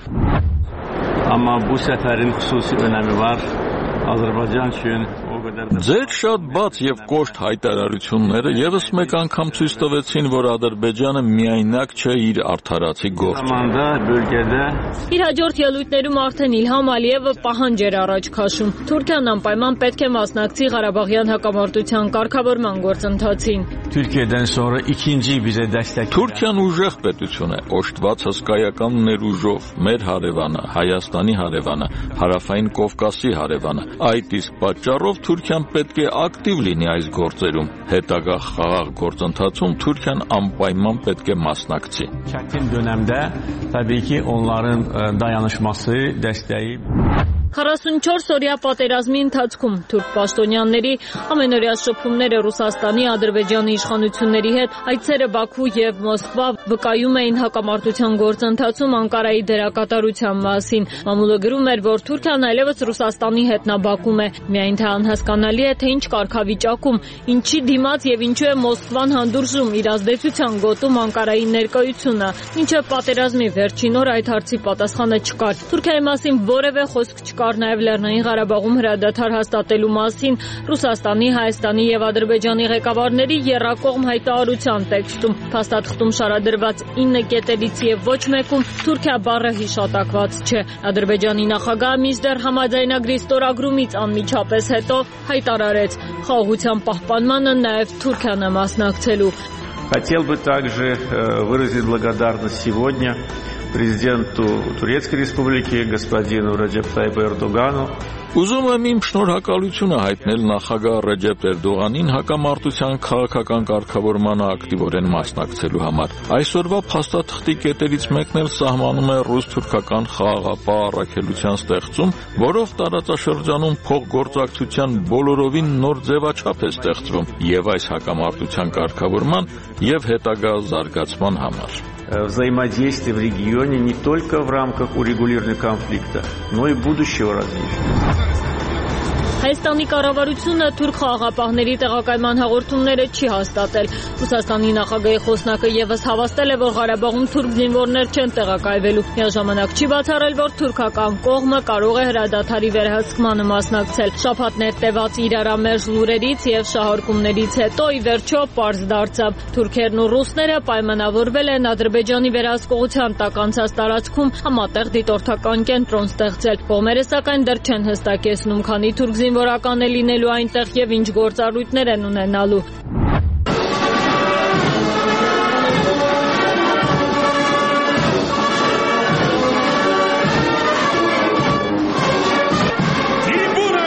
Amma bu səfərin xüsusi önəmi var. Azərbaycan üçün Ձեր շատ բաց եւ կոշտ հայտարարությունները եւս մեկ անգամ ցույց տվեցին, որ Ադրբեջանը միայնակ չէ իր արդարացի գործում։ Իր հաջորդ ելույթներում արդեն Իլհամ Ալիևը պահանջ էր առաջ քաշում։ Թուրքիան անպայման պետք է մասնակցի Ղարաբաղյան հակամարտության կարգավորման գործընթացին։ Türkiye'den sonra ikinci bize destek. Թուրքիան ուժեղ պետություն է, օժտված հսկայական ներուժով, մեր հարևանը, Հայաստանի հարևանը, Հարավային Կովկասի հարևանը։ Այդ իսկ պատճառով Թուրքիան պետք է ակտիվ լինի այս գործերում։ Հետագա խաղաղ գործընթացում Թուրքիան անպայման պետք է մասնակցի։ Çətin dönemde tabii ki onların dayanışması, desteği. քառասունչորս օրյա պատերազմի ընթացքում թուրք պաշտոնյաների ամենօրյա շփումները Ռուսաստանի, Ադրբեջանի իշխանությունների հետ, այցերը Բաքու եւ Մոսկվա վկայում էին հակամարտության գործընթացում Անկարայի դերակատարության մասին։ Մամուլը գրում էր, որ Թուրքիան այլևս Ռուսաստանի հետ նաբակում է։ Միայն թե անհասկանալի է, թե ինչ կարգավիճակում, ինչի դիմաց եւ ինչու է Մոսկվան հանդուրժում իր ազդեցության գոտում Անկարայի ներկայությունը։ Մինչեւ պատերազմի վերջին օր այդ հարցի պատասխանը չկար։ Թուրքիայի մասին որևէ խոսք չկար։ Նաև Լեռնային Ղարաբաղում հրադադար հաստատելու մասին Ռուսաստանի, Հայաստանի եւ Ադրբեջանի ղեկավարների եռակողմ հայտարարության տեքստում փաստաթղթում շարադրված ինը կետերից եւ ոչ մեկում Թուրքիա բառը հիշատակված չէ։ Ադրբեջանի նախագահը մինչդեռ համաձայնագրի ստորագրումից անմիջապես հետո հայտարարեց խաղաղության պահպանմանը նաև Թուրքիան է մասնակցելու։ Хотел бы также выразить благодарность сегодня президенту Турецкой Республики господину Раджеп Таyyip Эрдогану. Ուզում եմ իմ շնորհակալությունը հայտնել նախագահ Ռեջեփ Էրդողանին հակամարտության քաղաքական կարգավորմանը ակտիվորեն մասնակցելու համար։ Այսօրվա փաստաթղթի կետերից մեկն էլ սահմանում է ռուս-թուրքական խաղաղապահ առաքելության ստեղծում, որով տարածաշրջանում փոխգործակցության բոլորովին նոր ձևաչափ է ստեղծվում եւ այս հակամարտության կարգավորման եւ հետագա զարգացման համար։ Взаимодействие в регионе не только в рамках урегулирования конфликта, но и будущего развития. Հայաստանի կառավարությունը թուրք խաղաղապահների տեղակայման հաղորդումները չի հաստատել։ Ռուսաստանի նախագահի խոսնակը եւս հավաստել է, որ Ղարաբաղում թուրք զինվորներ չեն տեղակայվելու։ Միաժամանակ չի բացառել, որ թուրքական կողմը կարող է հրադադարի վերահսկմանը մասնակցել։ Շաբաթներ տևած իրարամերժ լուրերից եւ շահարկումներից հետո ի վերջո պարզ դարձավ. թուրքերն ու ռուսները պայմանավորվել են Ադրբեջանի վերահսկողության տակ անցած տարածքում համատեղ դիտորդական կենտրոն ստեղծել։ Կողմերը սակայն դեռ չեն հստակեցնում, քանի թուրք զինվորական է լինելու այնտեղ եւ ինչ գործառույթներ են ունենալու։ Tribuna!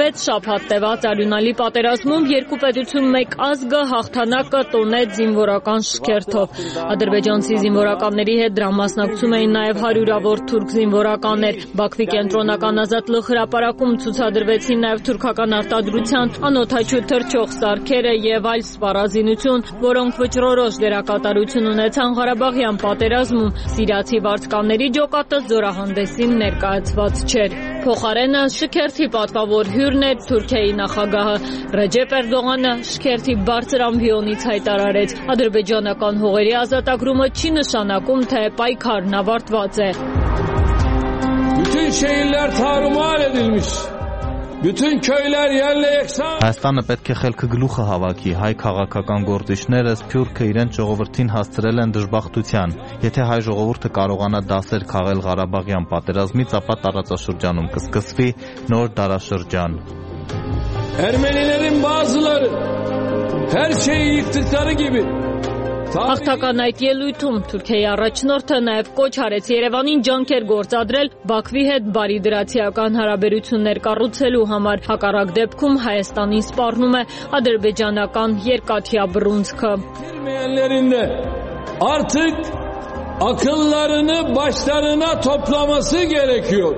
վեց շաբաթ տևած արյունալի պատերազմում երկու պետություն մեկ ազգը հաղթանակը տոնեց զինվորական շքերթով։ Ադրբեջանցի զինվորականների հետ դրան մասնակցում էին նաև հարյուրավոր թուրք զինվորականներ։ Բաքվի կենտրոնական ազատ լի հրապարակում ցուցադրվեցին նաև թուրքական արտադրության անօդաչու թռչող սարքերը եւ այլ սպառազինություն, որոնք վճռորոշ դերակատարություն ունեցան Ղարաբաղյան պատերազմում։ Սիրիացի վարձկանների ջոկատը զորահանդեսին ներկայացված չէր։ Փոխարենը շքերթի պատվավոր հյուրն էր Թուրքիայի նախագահը Ռեջեփ Էրդողանը շքերթի բարձր ամբիոնից հայտարարեց. ադրբեջանական հողերի ազատագրումը չի նշանակում, թե պայքարն avարտված է։ Bütün şehirler tarumar edilmiş. Bütün köyler yerle yeksan. Հայաստանը պետք է խելքը գլուխը հավաքի, հայ քաղաքական գործիչները Սփյուռքը իրենց ժողովրդին հասցրել են դժբախտության։ Եթե հայ ժողովուրդը կարողանա դասեր քաղել Ղարաբաղյան պատերազմից, ապա տարածաշրջանում կսկսվի նոր դարաշրջան։ Ermenilerin bazıları her şeyi yıktıkları gibi Հաղթական այդ ելույթում Թուրքիայի առաջնորդը նաև կոչ արեց Երևանին ջանքեր գործադրել Բաքվի հետ բարիդրացիական հարաբերություններ կառուցելու համար։ Հակառակ դեպքում Հայաստանին սպառնում է ադրբեջանական երկաթյա բռունցքը։ Artık akıllarını başlarına toplaması gerekiyor.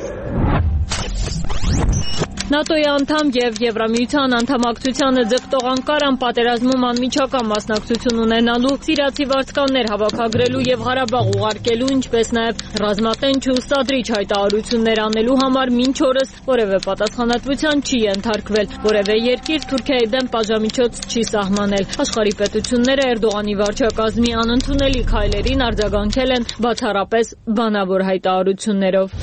ՆԱՏՕ-ի անդամ եւ Եվրամիության անդամակցությանը ձգտող Անկարան պատերազմում անմիջական մասնակցություն ունենալու, սիրիացի վարձկաններ հավաքագրելու եւ Ղարաբաղ ուղարկելու, ինչպես նաեւ ռազմատենչ ու սադրիչ հայտարարություններ անելու համար մինչ օրս որևէ պատասխանատվության չի ենթարկվել։ Որևէ երկիր Թուրքիայի դեմ պատժամիջոց չի սահմանել։ Աշխարհի պետությունները Էրդողանի վարչակազմի անընդունելի քայլերին արձագանքել են բացառապես բանավոր հայտարարություններով։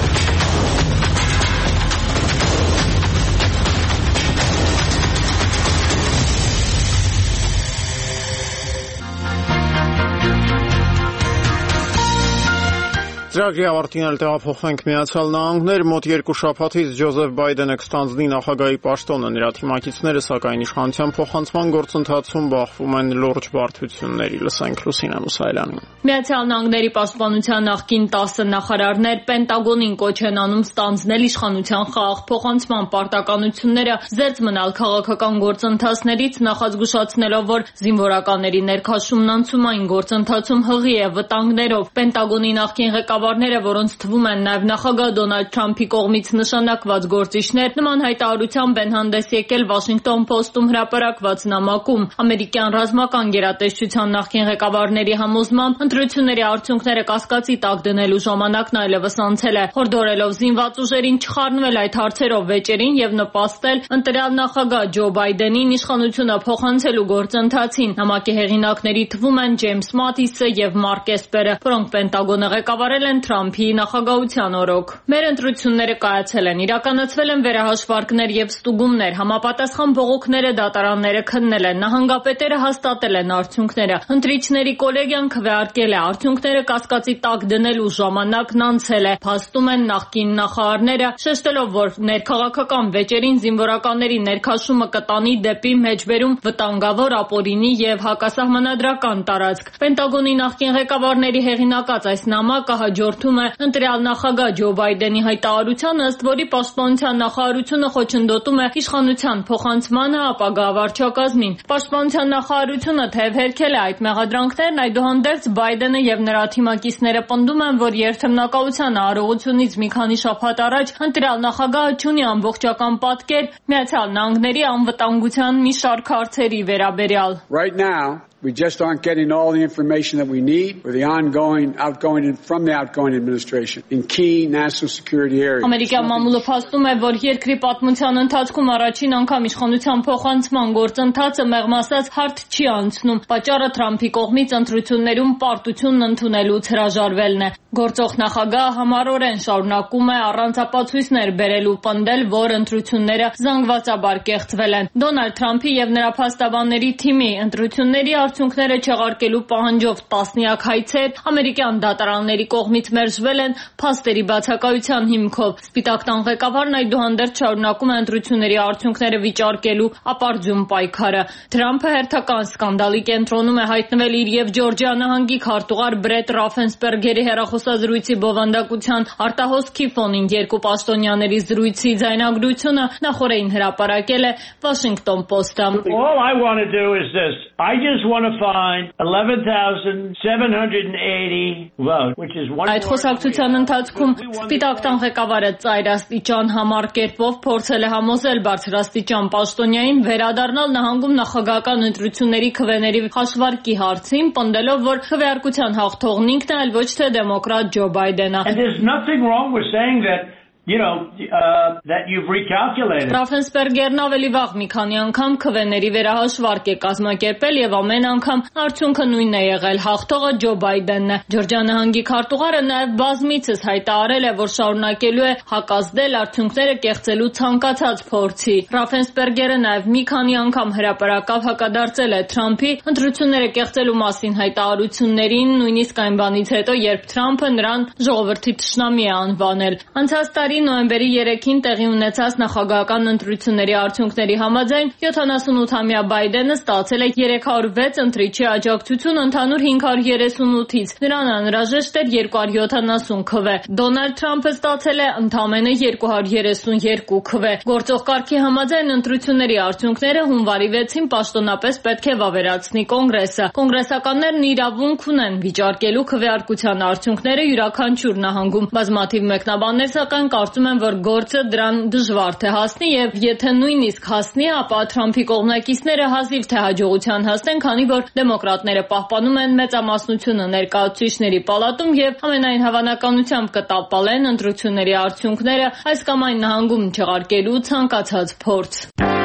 Ծրագրի ավարտին էլ տեղափոխվենք Միացյալ Նահանգներ, մոտ երկու շաբաթից Ջոզեֆ Բայդենը կստանձնի նախագահի պաշտոնը, նրա թիմակիցները սակայն իշխանության փոխանցման գործընթացում բախվում են լուրջ բարդությունների։ Լսենք Լուսինա Մուսայելյանին։ Միացյալ Նահանգների պաշտպանության նախկին տասը նախարարներ Պենտագոնին կոչ են անում ստանձնել իշխանության խաղաղ փոխանցման պարտականությունները, զերծ մնալ քաղաքական գործընթացներից, նախազգուշացնելով, որ զինվորականների ներքաշումն անցում այն գործընթացում հղի է վտանգներով։ Պենտագոնի նախկին ղեկավարները, որոնց թվում են նաև նախագահ Դոնալդ Թրամփի կողմից նշանակված գործիչներ, նման հայտարարությամբ են հանդես եկել Washington Post-ում հրապարակված նամակում։ Ամերիկյան ռազմական գերատեսչության նախկին ղեկավարների համոզմամբ ընտրությունների արդյունքները կասկածի տակ դնելու ժամանակն այլևս անցել է, հորդորելով զինված ուժերին չխառնվել այդ հարցերով վեճերին եւ նպաստել ընտրյալ նախագահ Ջո Բայդենին իշխանությունը փոխանցելու գործընթացին։ Նամակի հեղինակների թվում են Ջեյմս Մատիսը եւ Մարկ Էսպերը, որոնք Պենտագոնը ղեկավարել են Թրամփի նախագահության օրոք։ Մեր ընտրությունները կայացել են, իրականացվել են վերահաշվարկներ եւ ստուգումներ, համապատասխան բողոքները դատարանները քննել են, նահանգապետերը հաստատել են արդյունքները, ընտրիչների կոլեգիան քվեարկել է, արդյունքները կասկածի տակ դնելու ժամանակն անցել է, փաստում են նախկին նախարարները, շեշտելով, որ ներքաղաքական վեճերին զինվորականների ներքաշումը կտանի դեպի մեջբերում վտանգավոր ապօրինի եւ հակասահմանադրական տարածք։ Պենտագոնի նախկին ղեկավարների հեղինակած այս նամակը հաջորդում է ընտրյալ նախագահ Ջո Բայդենի հայտարարությանը, ըստ որի պաշտպանության նախարարությունը խոչընդոտում է իշխանության փոխանցմանը ապագա վարչակազմին։ Պաշտպանության նախարարությունը թեև հերքել է այդ մեղադրանքներն, այդուհանդերձ Բայդենը եւ նրա թիմակիցները պնդում են, որ երթմնակալության արարողությունից մի քանի շաբաթ առաջ ընտրյալ նախագահը չունի ամբողջական պատկեր Միացյալ Նահանգների անվտանգության մի շարք հարցերի վերաբերյալ։ Right now we just aren't getting all the information that we need for the ongoing, outgoing, and from the outgoing administration in key national security areas. Ամերիկյան մամուլը փաստում է, որ երկրի պատմության ընթացքում առաջին անգամ իշխանության փոխանցման գործընթացը մեղմ ասած հարթ չի անցնում։ Պատճառը Թրամփի կողմից ընտրություններում պարտությունն ընդունելուց հրաժարվելն է։ Գործող նախագահը համառորեն շարունակում է առանց ապացույցներ բերելու պնդել, որ ընտրությունները զանգվածաբար կեղծվել են։ Դոնալդ Թրամփի եւ նրա փաստաբանների թիմի ընտրությունների արդյունքները չեղարկելու պահանջով տասնյակ հայցեր ամերիկյան դատարանների կողմից մերժվել են փաստերի բացակայության հիմքով։ Սպիտակ տան ղեկավարն այդուհանդերձ շարունակում է ընտրությունների արդյունքները վիճարկելու ապարդյուն պայքարը։ Թրամփը հերթական սկանդալի կենտրոնում է հայտնվել իր եւ Ջորջիա նահանգի քարտուղար Բրետ Ռաֆենսպերգերի հեռախոս հեռախոսազրույցի բովանդակության արտահոսքի ֆոնին երկու պաշտոնյաների զրույցի ձայնագրությունը նախորդին հրապարակել է Washington Post-ը. All I want to do is this. I just want to find eleven thousand seven hundred eighty votes, which is one. Այդ խոսակցության ընթացքում Սպիտակ տան ղեկավարը ծայրաստիճան համար կերպով փորձել է համոզել բարձրաստիճան պաշտոնյային վերադառնալ նահանգում նախագահական ընտրությունների քվեների հաշվարկի հարցին, պնդելով, որ քվեարկության հաղթողն ինքն է, այլ ոչ թե դեմոկրատ Ջո Բայդենը. And there's nothing wrong with saying that. You know, uh, that you've recalculated. Ռաֆենսպերգերն ավելի վաղ մի քանի անգամ քվեների վերահաշվարկ է կազմակերպել եւ ամեն անգամ արդյունքը նույնն է եղել. հաղթողը Ջո Բայդենն է։ Ջորջիա նահանգի քարտուղարը նաեւ բազմիցս հայտարարել է, որ շարունակելու է հակազդել արդյունքները կեղծելու ցանկացած փորձի։ Ռաֆենսպերգերը նաեւ մի քանի անգամ հրապարակավ հակադարձել է Թրամփի ընտրությունները կեղծելու մասին հայտարարություններին, նույնիսկ այն բանից հետո, երբ Թրամփը նրան ժողովրդի թշնամի է անվանել։ Անցած տարի նոյեմբերի երեքին տեղի ունեցած նախագահական ընտրությունների արդյունքների համաձայն յոթանասունութամյա Բայդենը ստացել է երեք հարյուր վեց ընտրիչի աջակցություն ընդհանուր հինգ հարյուր երեսունութից։ Նրան անհրաժեշտ էր երկու հարյուր յոթանասուն քվե։ Դոնալդ Թրամփը ստացել է ընդամենը երկու հարյուր երեսունյոթ քվե։ Գործող կարգի համաձայն ընտրությունների արդյունքները հունվարի վեցին պաշտոնապես պետք է վավերացնի կոնգրեսը։ Կոնգրեսականներն իրավունք ունեն վիճարկելու քվեարկության արդյունքները յուրաքանչյուր նահանգում։ Բազմաթիվ մեկնաբաններ սակայն կարծում եմ, որ գործը դրան դժվար թե հասնի եւ եթե նույնիսկ հասնի, ապա Թրամփի կողմնակիցները հազիվ թե հաջողության հասնեն, քանի որ դեմոկրատները պահպանում են մեծամասնությունը ներկայացուցիչների պալատում եւ ամենայն հավանականությամբ կտապալեն ընտրությունների արդյունքները այս կամ այն նահանգում չեղարկելու ցանկացած փորձ։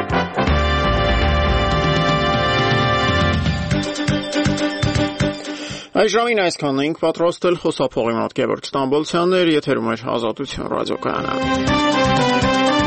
Այս ժամին այսքանն էինք պատրաստել, խոսափողի մոտ Գևորգ Ստամբոլցյանն էր, եթերում էր Ազատություն ռադիոկայանը։